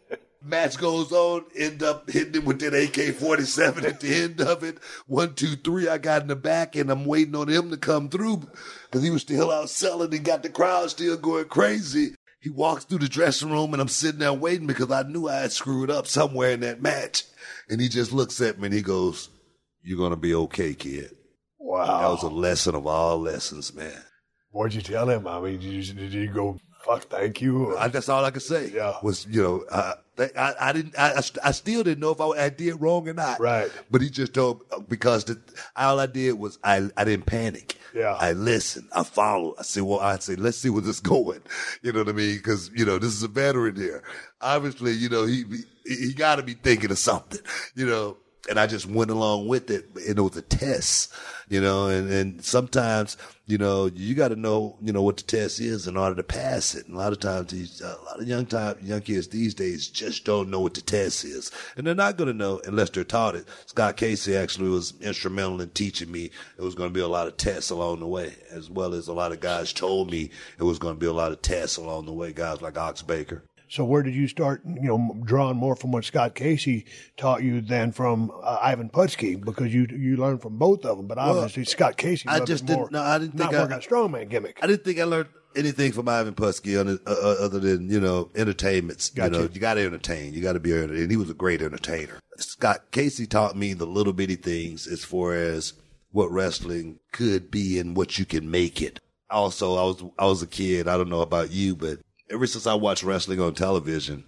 Match goes on, end up hitting him with that A K forty-seven at the end of it. One, two, three, I got in the back and I'm waiting on him to come through because he was still out selling and got the crowd still going crazy. He walks through the dressing room and I'm sitting there waiting because I knew I had screwed up somewhere in that match. And he just looks at me and he goes, you're going to be okay, kid. Wow. That was a lesson of all lessons, man. What'd you tell him? I mean, did you, did you go, fuck, thank you? I, that's all I could say. Yeah. Was, you know, uh, I, I didn't, I, I still didn't know if I, I did wrong or not. Right. But he just told, because the, all I did was I, I didn't panic. Yeah. I listened. I followed. I said, well, I said, let's see where this is going. You know what I mean? Cause, you know, this is a veteran here. Obviously, you know, he, he, he gotta be thinking of something, you know. And I just went along with it. And it was a test, you know, and, and sometimes, you know, you got to know, you know, what the test is in order to pass it. And a lot of times, these, a lot of young time, young kids these days just don't know what the test is. And they're not going to know unless they're taught it. Scott Casey actually was instrumental in teaching me it was going to be a lot of tests along the way, as well as a lot of guys told me it was going to be a lot of tests along the way, guys like Ox Baker. So where did you start, you know, drawing more from what Scott Casey taught you than from uh, Ivan Putski? Because you you learned from both of them, but obviously well, Scott Casey I just didn't, more, no, I didn't think not I, working a strongman gimmick. I didn't think I learned anything from Ivan Putski other, uh, other than, you know, entertainments. Gotcha. You know, you got to entertain. You got to be entertained. And he was a great entertainer. Scott Casey taught me the little bitty things as far as what wrestling could be and what you can make it. Also, I was I was a kid. I don't know about you, but ever since I watched wrestling on television,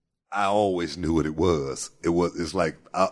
I always knew what it was. It was, it's like, I,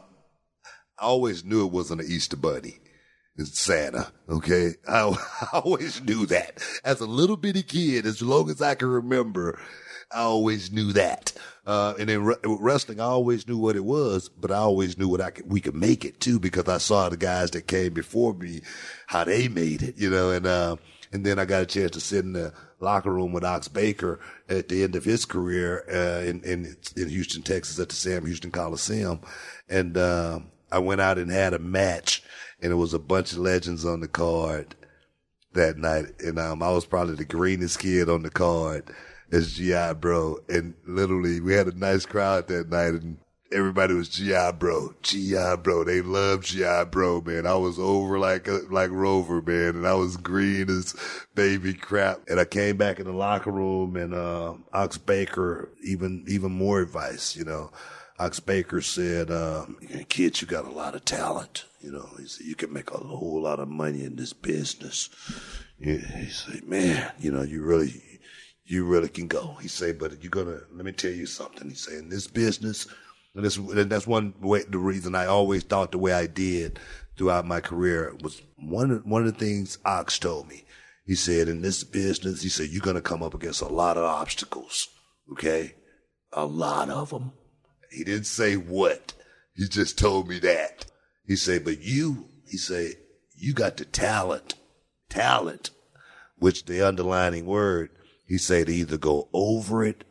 I always knew it wasn't an Easter bunny. It's Santa. Okay. I, I always knew that as a little bitty kid, as long as I can remember, I always knew that. Uh, and in re- wrestling, I always knew what it was, but I always knew what I could, we could make it too, because I saw the guys that came before me, how they made it, you know, and, uh, and then I got a chance to sit in the locker room with Ox Baker at the end of his career, uh, in, in, in Houston, Texas at the Sam Houston Coliseum. And, uh, I went out and had a match, and it was a bunch of legends on the card that night. And, um, I was probably the greenest kid on the card as G I Bro. And literally we had a nice crowd that night, and everybody was G I Bro, G I Bro. They loved G I Bro, man. I was over like, a, like Rover, man. And I was green as baby crap. And I came back in the locker room, and, uh, Ox Baker, even, even more advice, you know. Ox Baker said, um, kid, you got a lot of talent. You know, he said, you can make a whole lot of money in this business. He said, man, you know, you really, you really can go. He said, but you're going to, let me tell you something. He said, in this business, and, this, and that's one way, the reason I always thought the way I did throughout my career was one of, one of the things Ox told me. He said, in this business, he said, you're going to come up against a lot of obstacles. Okay. A lot of them. He didn't say what. He just told me that. He said, but you, he said, you got the talent, talent, which the underlining word, he said, to either go over it,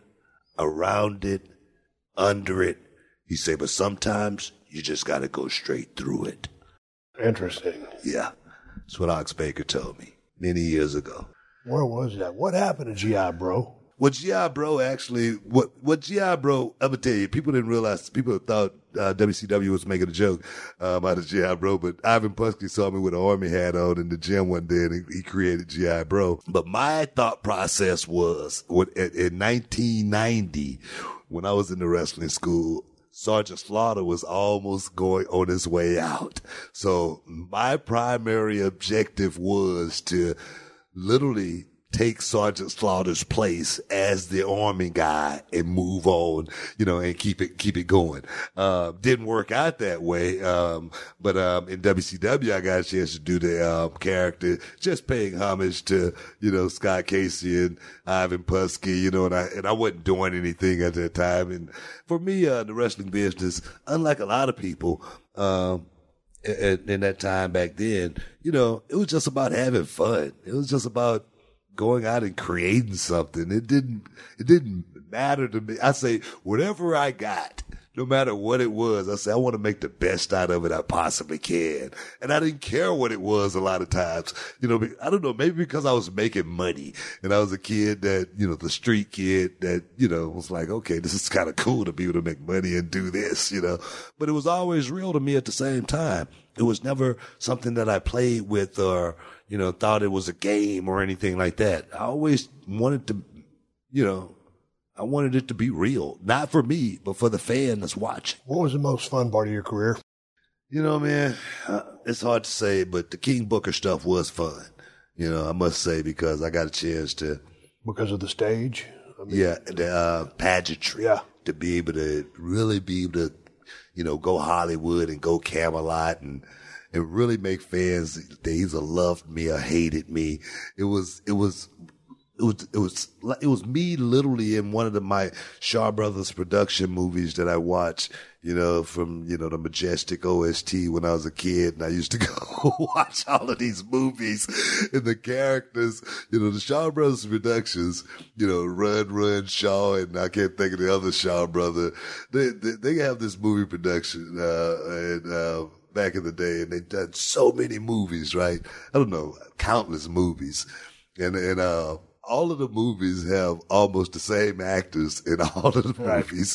around it, under it. He said, but sometimes you just got to go straight through it. Interesting. Yeah. That's what Ox Baker told me many years ago. Where was that? What happened to G I Bro? Well, G I Bro actually, what, what G I Bro, I'm going to tell you, people didn't realize, people thought uh, W C W was making a joke uh, about a G I Bro, but Ivan Putski saw me with an Army hat on in the gym one day, and he, he created G I Bro. But my thought process was, when, in, in nineteen ninety, when I was in the wrestling school, Sergeant Slaughter was almost going on his way out. So my primary objective was to literally take Sergeant Slaughter's place as the Army guy and move on, you know, and keep it, keep it going. Uh, didn't work out that way. Um, but, um, in W C W, I got a chance to do the, um, character, just paying homage to, you know, Scott Casey and Ivan Putski, you know, and I, and I wasn't doing anything at that time. And for me, uh, the wrestling business, unlike a lot of people, um, in, in that time back then, you know, it was just about having fun. It was just about going out and creating something. It didn't, it didn't matter to me. I say, whatever I got, no matter what it was, I say, I want to make the best out of it I possibly can. And I didn't care what it was a lot of times. You know, I don't know, maybe because I was making money and I was a kid that, you know, the street kid that, you know, was like, okay, this is kind of cool to be able to make money and do this, you know, but it was always real to me at the same time. It was never something that I played with or, you know, thought it was a game or anything like that. I always wanted to, you know, I wanted it to be real. Not for me, but for the fan that's watching. What was the most fun part of your career? You know, man, uh, it's hard to say, but the King Booker stuff was fun. You know, I must say, because I got a chance to. Because of the stage? I mean, yeah, the uh, pageantry. Yeah. To be able to really be able to, you know, go Hollywood and go Camelot and, and really make fans they either loved me or hated me. It was, it was, it was, it was, it was me literally in one of the, my Shaw Brothers production movies that I watched, you know, from, you know, the Majestic O S T when I was a kid. And I used to go watch all of these movies and the characters, you know, the Shaw Brothers productions, you know, Run, Run, Shaw, and I can't think of the other Shaw brother. They, they, they have this movie production, uh, and, uh, back in the day, and they've done so many movies, right? I don't know, countless movies. And, and, uh, all of the movies have almost the same actors in all of the right. movies,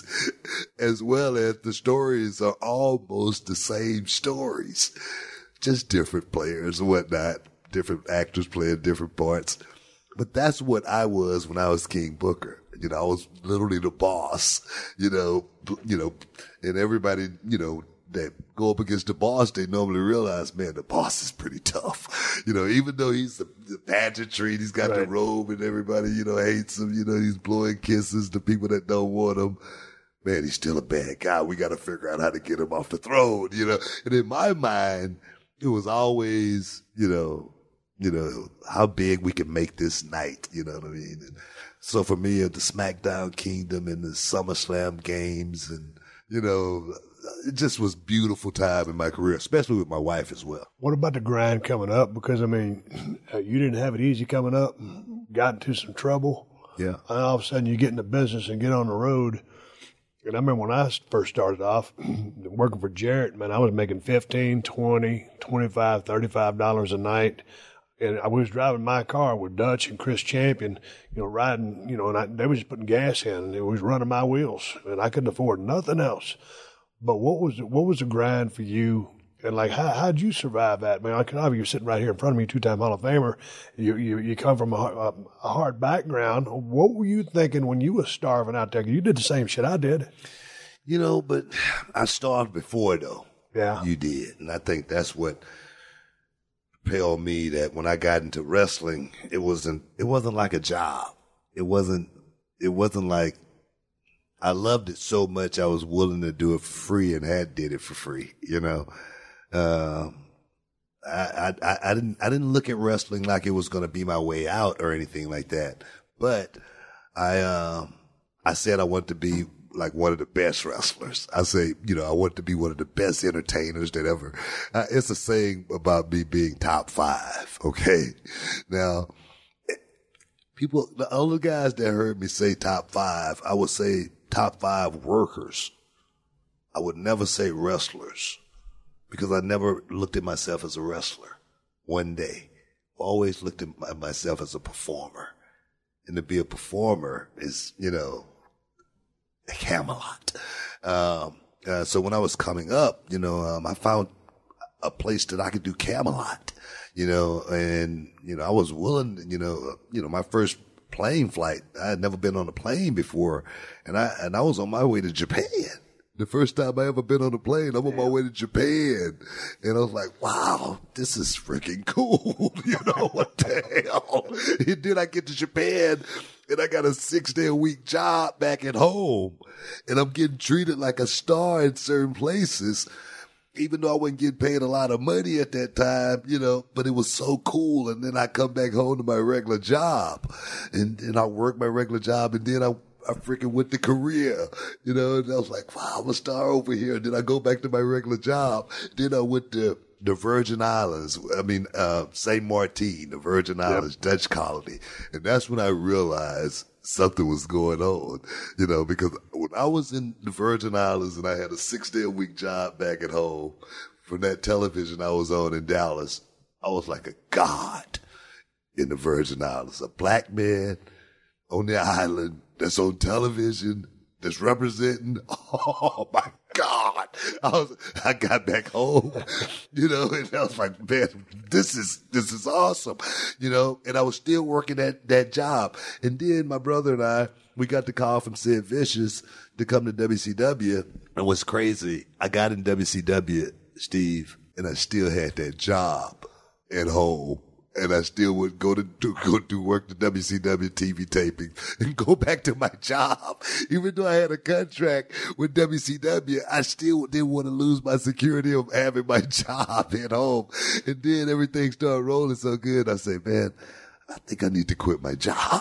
as well as the stories are almost the same stories, just different players and whatnot, different actors playing different parts. But that's what I was when I was King Booker. You know, I was literally the boss, you know, you know, and everybody, you know, that go up against the boss, they normally realize, man, the boss is pretty tough. You know, even though he's the, the pageantry, he's got right. the robe and everybody, you know, hates him. You know, he's blowing kisses to people that don't want him. Man, he's still a bad guy. We got to figure out how to get him off the throne, you know. And in my mind, it was always, you know, you know, how big we can make this night, you know what I mean? And so for me, the SmackDown Kingdom and the SummerSlam games, and you know, it just was beautiful time in my career, especially with my wife as well. What about the grind coming up? Because I mean, you didn't have it easy coming up, got into some trouble. Yeah. And all of a sudden you get in the business and get on the road. And I remember when I first started off working for Jarrett, man, I was making fifteen, twenty, twenty-five, thirty-five dollars a night. And I was driving my car with Dutch and Chris Champion, you know, riding, you know, and I, they were just putting gas in, and it was running my wheels, and I couldn't afford nothing else. But what was what was the grind for you? And like, how how'd you survive that, man? I can obviously you're sitting right here in front of me, two-time Hall of Famer. You you you come from a, a, a hard background. What were you thinking when you was starving out there? 'Cause you did the same shit I did. You know, but I starved before though. Yeah, you did, and I think that's what propelled me. That when I got into wrestling, it wasn't it wasn't like a job. It wasn't it wasn't like. I loved it so much I was willing to do it for free and had did it for free, you know. Uh, I, I, I didn't, I didn't look at wrestling like it was going to be my way out or anything like that. But I, um, I said I want to be like one of the best wrestlers. I say, you know, I want to be one of the best entertainers that ever, uh, it's a saying about me being top five. Okay. Now, people, the older guys that heard me say top five, I would say top five workers. I would never say wrestlers because I never looked at myself as a wrestler one day. I always looked at my, myself as a performer. And to be a performer is, you know, a Camelot. Um, uh, so when I was coming up, you know, um, I found a place that I could do Camelot, you know, and, you know, I was willing, you know, you know, my first plane flight, I had never been on a plane before, and I and I was on my way to Japan. The first time I ever been on a plane, I'm on my way to Japan, and I was like, "Wow, this is freaking cool!" You know what the hell? And then I get to Japan, and I got a six day a week job back at home, and I'm getting treated like a star in certain places. Even though I wasn't getting paid a lot of money at that time, you know, but it was so cool. And then I come back home to my regular job, and then I work my regular job, and then I, I freaking went to Korea, you know, and I was like, wow, I'm a star over here. And then I go back to my regular job. Then I went to the Virgin Islands. I mean, uh, Saint Martin, the Virgin Islands, yep. Dutch colony. And that's when I realized something was going on, you know, because when I was in the Virgin Islands and I had a six day a week job back at home from that television I was on in Dallas, I was like a god in the Virgin Islands, a black man on the island that's on television, that's representing, oh my God. I was, I got back home, you know, and I was like, man, this is, this is awesome, you know, and I was still working at that job. And then my brother and I, we got the call from Sid Vicious to come to W C W. And what's crazy, I got in W C W, Steve, and I still had that job at home. And I still would go to do, go do work the W C W T V taping and go back to my job. Even though I had a contract with W C W, I still didn't want to lose my security of having my job at home. And then everything started rolling so good. I say, man, I think I need to quit my job.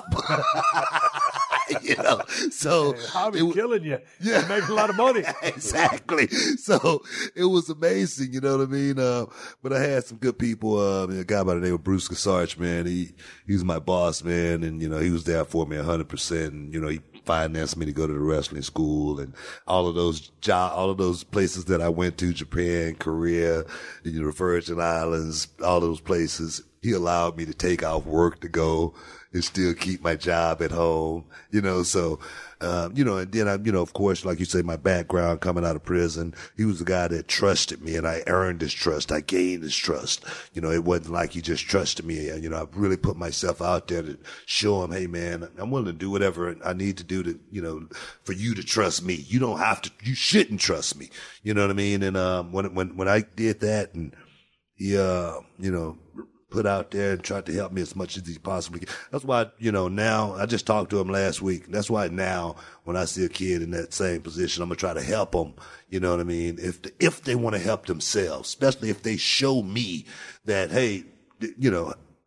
You know, so hey, hobby's killing you. Yeah, you make a lot of money. Exactly. So it was amazing. You know what I mean? Uh, but I had some good people. Uh, a guy by the name of Bruce Kasarch, man. He he was my boss, man, and you know he was there for me a hundred percent. And you know he financed me to go to the wrestling school and all of those job, all of those places that I went to, Japan, Korea, you know, the Virgin Islands, all those places. He allowed me to take off work to go and still keep my job at home, you know, so, um, you know, and then I, you know, of course, like you say, my background coming out of prison, he was the guy that trusted me and I earned his trust. I gained his trust. You know, it wasn't like he just trusted me. You know, I really put myself out there to show him, hey man, I'm willing to do whatever I need to do to, you know, for you to trust me. You don't have to, you shouldn't trust me. You know what I mean? And, um, when, when, when I did that and he, uh, you know, put out there and tried to help me as much as he possibly can. That's why, you know, now, I just talked to him last week. That's why now, when I see a kid in that same position, I'm going to try to help them. You know what I mean? If, the, if they want to help themselves, especially if they show me that, hey, you know,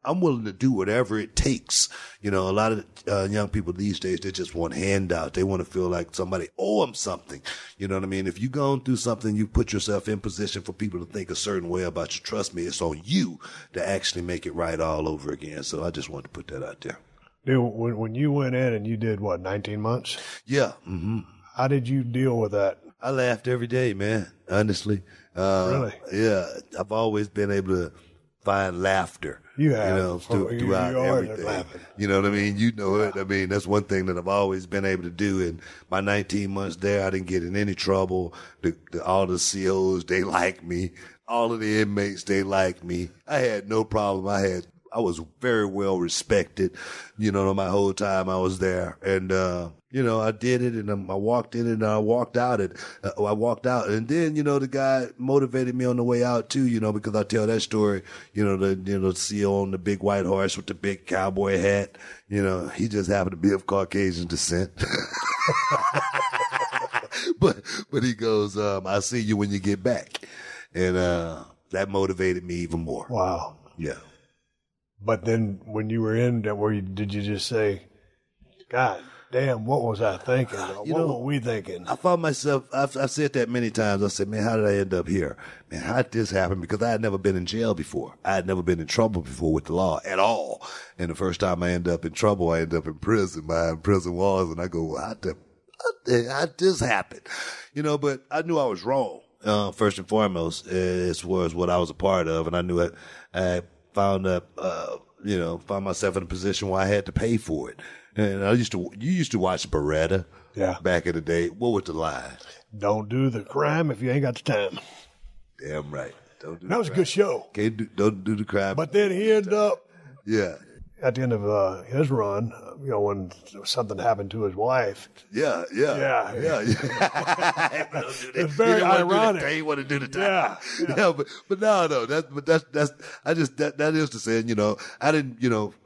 I'm willing to do whatever it takes. You know, a lot of uh, young people these days, they just want handouts. They want to feel like somebody owe them something. You know what I mean? If you've gone through something, you put yourself in position for people to think a certain way about you. Trust me, it's on you to actually make it right all over again. So I just wanted to put that out there. Dude, when, when you went in and you did, what, nineteen months? Yeah. Mm-hmm. How did you deal with that? I laughed every day, man, honestly. Uh, really? Yeah. I've always been able to find laughter. You have. You know, through, you, throughout you everything. You know what I mean? You know it. I mean, that's one thing that I've always been able to do. In my nineteen months there, I didn't get in any trouble. The, the, all the C Os, they like me. All of the inmates, they like me. I had no problem. I had, I was very well respected, you know, my whole time I was there. And, uh, you know, I did it, and I walked in and I walked out. And uh, I walked out, and then, you know, the guy motivated me on the way out too, you know, because I tell that story, you know, the, you know, the C O on the big white horse with the big cowboy hat, you know, he just happened to be of Caucasian descent. but, but he goes, um, I'll see you when you get back. And, uh, that motivated me even more. Wow. Yeah. But then when you were in there, where you, did you just say, God damn, what was I thinking? You what know, were we thinking? I found myself, I've, I've said that many times. I said, man, how did I end up here? Man, how did this happen? Because I had never been in jail before. I had never been in trouble before with the law at all. And the first time I end up in trouble, I end up in prison, behind prison walls. And I go, well, how did, how did this happen? You know, but I knew I was wrong, uh, first and foremost, as far as what I was a part of. And I knew it, I found up, uh, you know, found myself in a position where I had to pay for it. And I used to, you used to watch Beretta. Yeah. Back in the day. What was the line? Don't do the crime if you ain't got the time. Damn right. Don't do that the was crime. a good show. Can't do, don't do the crime. But then he ended up. Yeah. At the end of uh, his run, you know, when something happened to his wife. Yeah, yeah. Yeah. Yeah. yeah. It's very ironic. He want to do the time. Yeah. yeah. yeah but, but no, no. That's, but that's, that's, I just, that, that is to say, you know, I didn't, you know,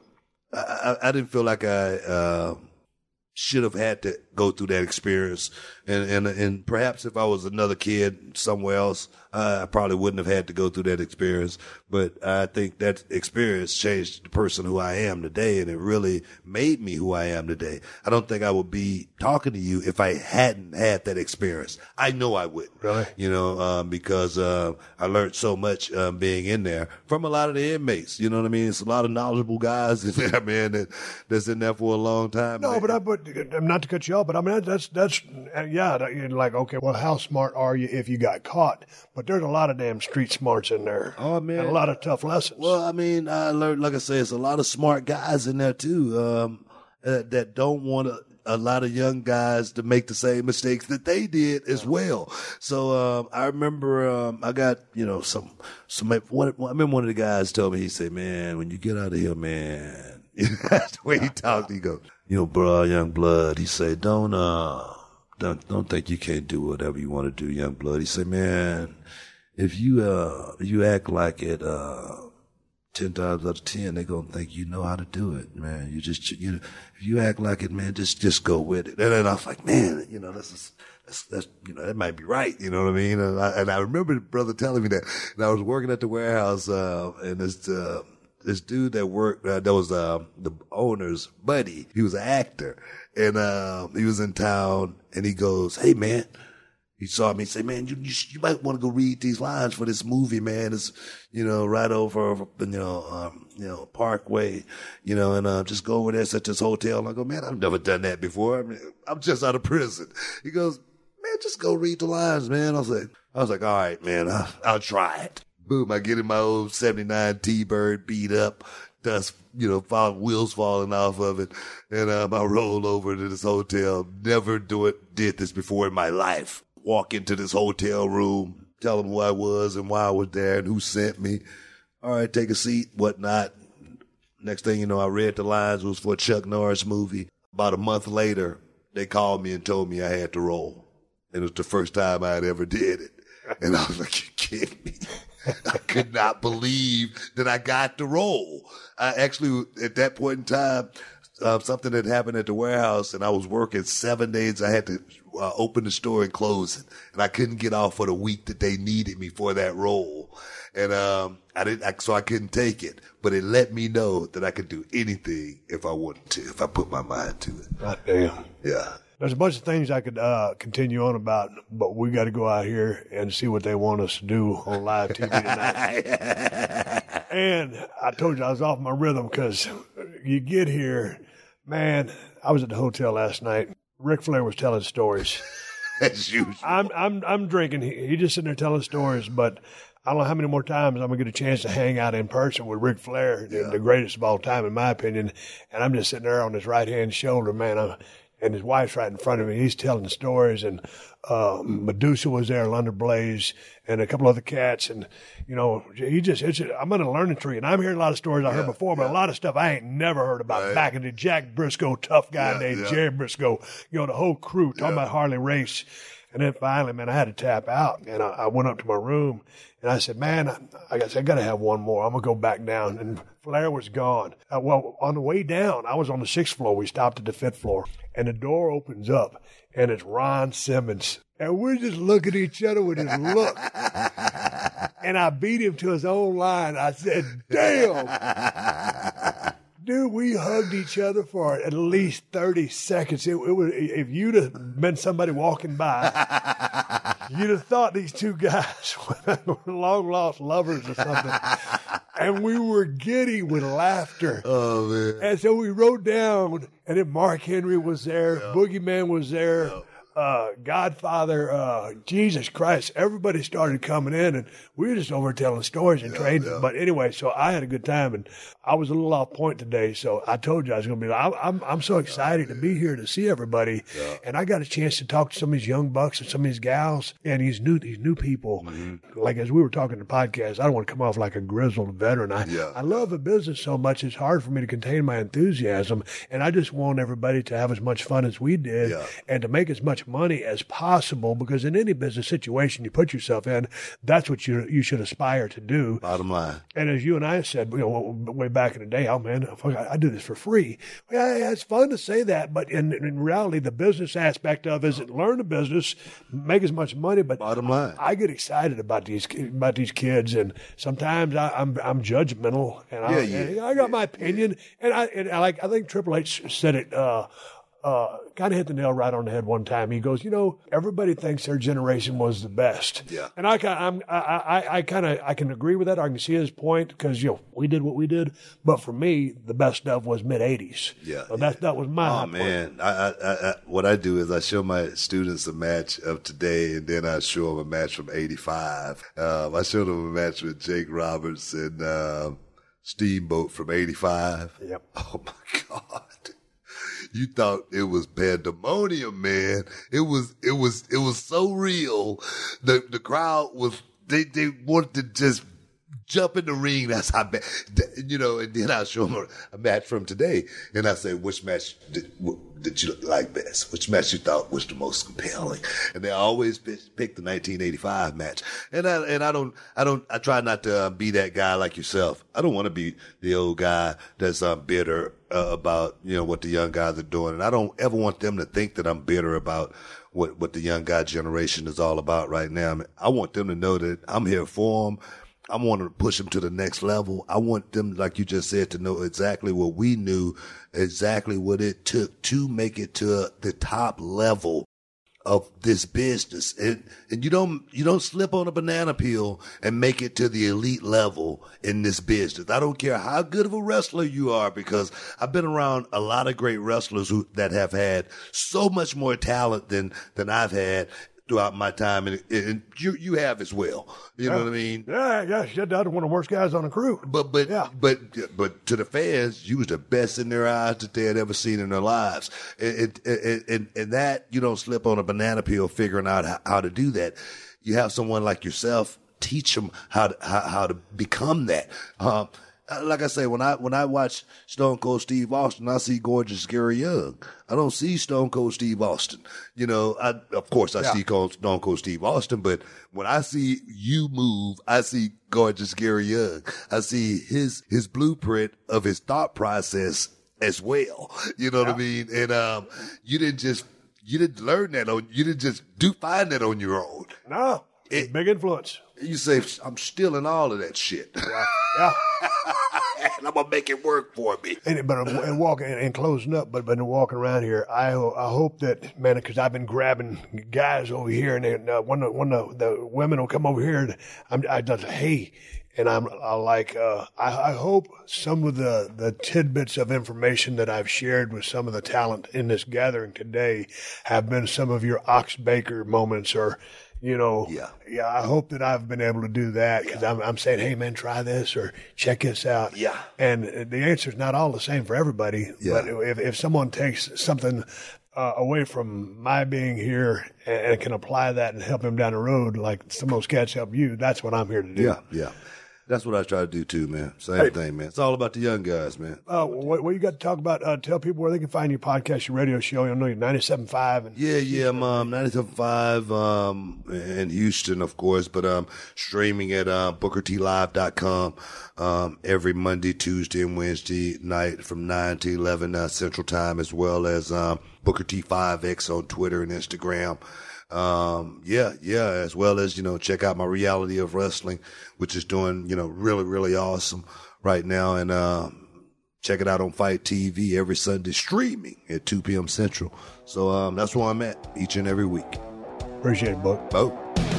I, I didn't feel like I uh, should have had to go through that experience. And, and, and perhaps if I was another kid somewhere else, uh, I probably wouldn't have had to go through that experience. But I think that experience changed the person who I am today, and it really made me who I am today. I don't think I would be talking to you if I hadn't had that experience. I know I wouldn't. Really? You know, um, because uh, I learned so much um, being in there from a lot of the inmates. You know what I mean? It's a lot of knowledgeable guys in there, man, that, that's in there for a long time. No, man. but I, but not to cut you off, but I mean, that's, that's, yeah, that, you're like, okay, well, how smart are you if you got caught? But there's a lot of damn street smarts in there. Oh, man. And a lot of tough lessons. Well, I mean, I learned, like I say, it's a lot of smart guys in there too, um, uh, that don't want a, a lot of young guys to make the same mistakes that they did as well. So, um, I remember, um, I got, you know, some, some, one, I remember one of the guys told me, he said, man, when you get out of here, man, that's the way he talked. He goes, you know, bro, young blood, he said, don't, uh, don't, don't think you can't do whatever you want to do, young blood. He said, man, if you, uh, you act like it, uh, ten times out of ten, they're going to think you know how to do it, man. You just, you know, if you act like it, man, just, just go with it. And then I was like, man, you know, this is, that's, that's, you know, that might be right. You know what I mean? And I, and I remember the brother telling me that. And I was working at the warehouse, uh, and this, uh, this dude that worked, uh, that was, uh, the owner's buddy. He was an actor, and, uh, he was in town, and he goes, hey, man. He saw me and said, man, you, you, you might want to go read these lines for this movie, man. It's, you know, right over, you know, um, you know, Parkway, you know, and, uh, just go over there, set this hotel. And I go, man, I've never done that before. I mean, I'm just out of prison. He goes, man, just go read the lines, man. I was like, I was like, all right, man, I'll, I'll try it. Boom. I get in my old seventy-nine T-Bird, beat up, dust, you know, fall, wheels falling off of it. And, um, I roll over to this hotel. Never do it, did this before in my life. Walk into this hotel room, tell them who I was and why I was there and who sent me. All right, take a seat, whatnot. Next thing you know, I read the lines. It was for a Chuck Norris movie. About a month later, they called me and told me I had to roll. And it was the first time I had ever did it. And I was like, you kidding me? I could not believe that I got the role. I actually, at that point in time, uh, something had happened at the warehouse, and I was working seven days. I had to uh, open the store and close it, and I couldn't get off for the week that they needed me for that role. And, um, I didn't, I, so I couldn't take it, but it let me know that I could do anything if I wanted to, if I put my mind to it. God damn. Yeah. There's a bunch of things I could uh, continue on about, but we got to go out here and see what they want us to do on live T V tonight. And I told you I was off my rhythm because you get here, man. I was at the hotel last night. Ric Flair was telling stories. As usual. I'm I'm I'm drinking. He, he just sitting there telling stories, but I don't know how many more times I'm gonna get a chance to hang out in person with Ric Flair, yeah. the greatest of all time, in my opinion. And I'm just sitting there on his right hand shoulder, man. I'm, and his wife's right in front of me. He's telling stories, and uh, Medusa was there, London Blaze, and a couple other cats. And, you know, he just, it's, I'm on a learning tree, and I'm hearing a lot of stories I heard yeah, before, but yeah. a lot of stuff I ain't never heard about. Right. Back in the Jack Briscoe, tough guy yeah, named yeah. Jerry Briscoe, you know, the whole crew talking yeah. about Harley Race. And then finally, man, I had to tap out, and I, I went up to my room, and I said, man, I, I guess I got to have one more. I'm going to go back down. And Flair was gone. Uh, well, on the way down, I was on the sixth floor. We stopped at the fifth floor, and the door opens up, and it's Ron Simmons. And we're just looking at each other with his look. And I beat him to his own line. I said, damn. Dude, we hugged each other for at least thirty seconds. It, it was, if you'd have been somebody walking by, you'd have thought these two guys were long-lost lovers or something. And we were giddy with laughter. Oh, man. And so we rode down, and then Mark Henry was there. Yeah. Boogeyman was there. Yeah. Uh, Godfather, uh, Jesus Christ, everybody started coming in, and we were just over telling stories and yeah, trading. Yeah. But anyway, so I had a good time, and I was a little off point today, so I told you I was going to be, I, I'm I'm so excited yeah, to be here to see everybody, yeah. and I got a chance to talk to some of these young bucks and some of these gals, and these new these new people. Mm-hmm. Like as we were talking in the podcast, I don't want to come off like a grizzled veteran. I, yeah. I love the business so much, it's hard for me to contain my enthusiasm, and I just want everybody to have as much fun as we did, yeah. and to make as much money as possible, because in any business situation you put yourself in, that's what you you should aspire to do. Bottom line. And as you and I said, you know, way back in the day, oh man, I, I do this for free. Well, yeah, it's fun to say that, but in, in reality, the business aspect of it is learn the business, make as much money. But bottom line, I, I get excited about these about these kids, and sometimes I, I'm I'm judgmental, and yeah, I, yeah, and I got my opinion, yeah. and I and I like I think Triple H said it. Uh, Uh, kind of hit the nail right on the head one time. He goes, you know, everybody thinks their generation was the best. Yeah. And I I'm, I, I, I kind of, I can agree with that. I can see his point because, you know, we did what we did. But for me, the best stuff was mid eighties. Yeah. So that, that was my Oh, point. man. I, I, I, what I do is I show my students a match of today, and then I show them a match from eighty-five. Um, I showed them a match with Jake Roberts and um, Steamboat from eighty-five. Yep. Oh, my God. You thought it was pandemonium, man. It was, it was, it was so real. The, the crowd was, they, they wanted to just jump in the ring. That's how bad, you know, and then I'll show them a, a match from today. And I say, which match did, did you like best? Which match you thought was the most compelling? And they always pick, pick the nineteen eighty-five match. And I, and I don't, I don't, I try not to uh, be that guy like yourself. I don't want to be the old guy that's uh, bitter uh, about, you know, what the young guys are doing. And I don't ever want them to think that I'm bitter about what, what the young guy generation is all about right now. I mean, I want them to know that I'm here for them. I want to push them to the next level. I want them, like you just said, to know exactly what we knew, exactly what it took to make it to the top level of this business. And, and you don't, you don't slip on a banana peel and make it to the elite level in this business. I don't care how good of a wrestler you are, because I've been around a lot of great wrestlers who, that have had so much more talent than, than I've had throughout my time, and, and you you have as well. You know yeah. what I mean? Yeah, yeah. You're one of the worst guys on the crew. But but yeah. but but to the fans, you was the best in their eyes that they had ever seen in their lives. And and and, and that you don't slip on a banana peel figuring out how, how to do that. You have someone like yourself teach them how to how, how to become that. Um, Like I say, when I when I watch Stone Cold Steve Austin, I see gorgeous Gary Young. I don't see Stone Cold Steve Austin. You know, I of course I yeah. see Stone Cold Steve Austin, but when I see you move, I see gorgeous Gary Young. I see his his blueprint of his thought process as well. You know yeah. what I mean? And um, you didn't just you didn't learn that on you didn't just do find that on your own. No. It, big influence. You say, I'm stealing all of that shit. Yeah. yeah. And I'm going to make it work for me. And, but and walking and closing up, but but walking around here, I I hope that, man, because I've been grabbing guys over here, and they, uh, one of one of the women will come over here, and I'm I just hey, and I'm I like uh, I I hope some of the the tidbits of information that I've shared with some of the talent in this gathering today have been some of your Ox Baker moments, or. You know, yeah. yeah. I hope that I've been able to do that because yeah. I'm, I'm saying, hey, man, try this or check this out. Yeah. And the answer is not all the same for everybody. Yeah. But if, if someone takes something uh, away from my being here and, and can apply that and help him down the road, like some of those cats help you, that's what I'm here to do. Yeah, yeah. That's what I try to do too, man. Same hey, thing, man. It's all about the young guys, man. Uh, what, what you got to talk about? Uh, tell people where they can find your podcast, your radio show. I know you're ninety-seven point five. And yeah, yeah, I'm um, ninety-seven point five um, in Houston, of course, but um, streaming at uh, booker t live dot com um, every Monday, Tuesday, and Wednesday night from nine to eleven uh, Central Time, as well as um, Booker T five X on Twitter and Instagram. Um, yeah, yeah, as well as, you know, check out my Reality of Wrestling, which is doing, you know, really, really awesome right now. And, um, check it out on Fight T V every Sunday, streaming at two p.m. Central. So, um, that's where I'm at each and every week. Appreciate it, Buck. Oh.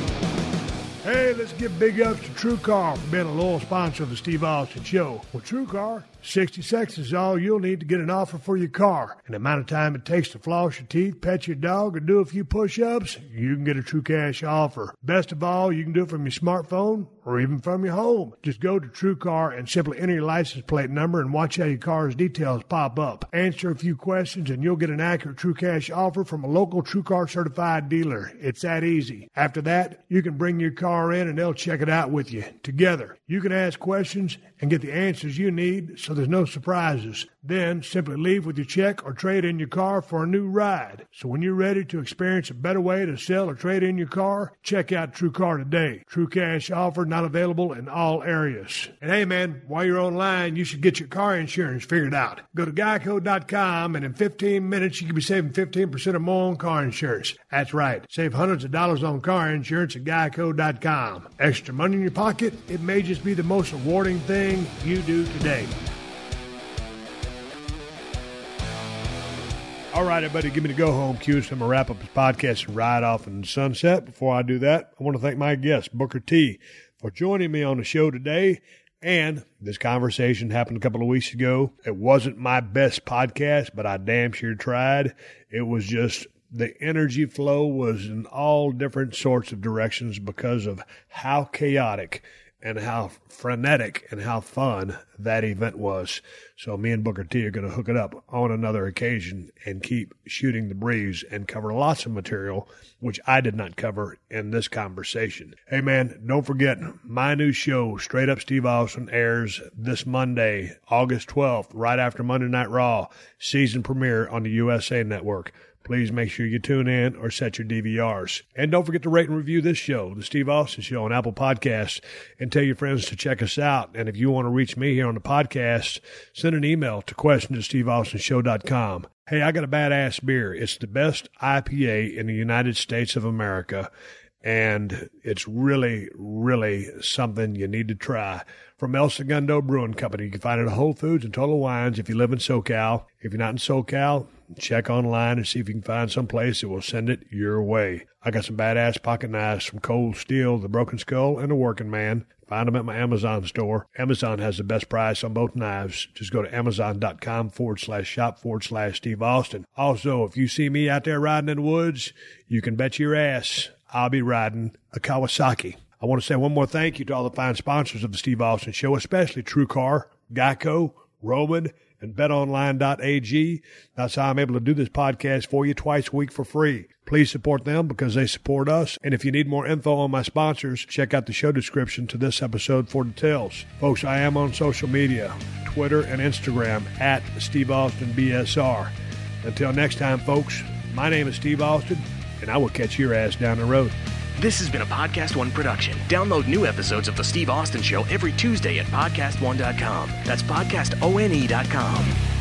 Hey, let's give big ups to TrueCar for being a loyal sponsor of the Steve Austin Show. With TrueCar, sixty seconds is all you'll need to get an offer for your car. And the amount of time it takes to floss your teeth, pet your dog, or do a few push-ups, you can get a True Cash offer. Best of all, you can do it from your smartphone or even from your home. Just go to TrueCar and simply enter your license plate number and watch how your car's details pop up. Answer a few questions and you'll get an accurate True Cash offer from a local TrueCar certified dealer. It's that easy. After that, you can bring your car in and they'll check it out with you. Together, you can ask questions and get the answers you need so there's no surprises. Then simply leave with your check or trade in your car for a new ride. So when you're ready to experience a better way to sell or trade in your car, check out TrueCar today. True Cash offer not available in all areas. And hey man, while you're online, you should get your car insurance figured out. Go to geico dot com and in fifteen minutes you can be saving fifteen percent or more on car insurance. That's right. Save hundreds of dollars on car insurance at geico dot com. Extra money in your pocket? It may just be the most rewarding thing you do today. All right, everybody, give me the go-home cue. So I'm going to wrap up this podcast and ride off in the sunset. Before I do that, I want to thank my guest, Booker T, for joining me on the show today. And this conversation happened a couple of weeks ago. It wasn't my best podcast, but I damn sure tried. It was just the energy flow was in all different sorts of directions because of how chaotic and how frenetic and how fun that event was. So me and Booker T are going to hook it up on another occasion and keep shooting the breeze and cover lots of material, which I did not cover in this conversation. Hey, man, don't forget, my new show, Straight Up Steve Austin, airs this Monday, August twelfth, right after Monday Night Raw, season premiere on the U S A Network. Please make sure you tune in or set your D V Rs. And don't forget to rate and review this show, The Steve Austin Show, on Apple Podcasts, and tell your friends to check us out. And if you want to reach me here on the podcast, send an email to question at steve austin show dot com. Hey, I got a badass beer. It's the best I P A in the United States of America, and it's really, really something you need to try. From El Segundo Brewing Company. You can find it at Whole Foods and Total Wines if you live in SoCal. If you're not in SoCal, check online and see if you can find some place that will send it your way. I got some badass pocket knives from Cold Steel, the Broken Skull, and the Working Man. Find them at my Amazon store. Amazon has the best price on both knives. Just go to amazon.com forward slash shop forward slash Steve Austin. Also, if you see me out there riding in the woods, you can bet your ass I'll be riding a Kawasaki. I want to say one more thank you to all the fine sponsors of the Steve Austin Show, especially TrueCar, Geico, Roman, and bet online dot a g. That's how I'm able to do this podcast for you twice a week for free. Please support them because they support us. And if you need more info on my sponsors, check out the show description to this episode for details. Folks, I am on social media, Twitter and Instagram, at Steve Austin B S R. Until next time, folks, my name is Steve Austin, and I will catch your ass down the road. This has been a Podcast One production. Download new episodes of The Steve Austin Show every Tuesday at podcast one dot com. That's podcast one dot com.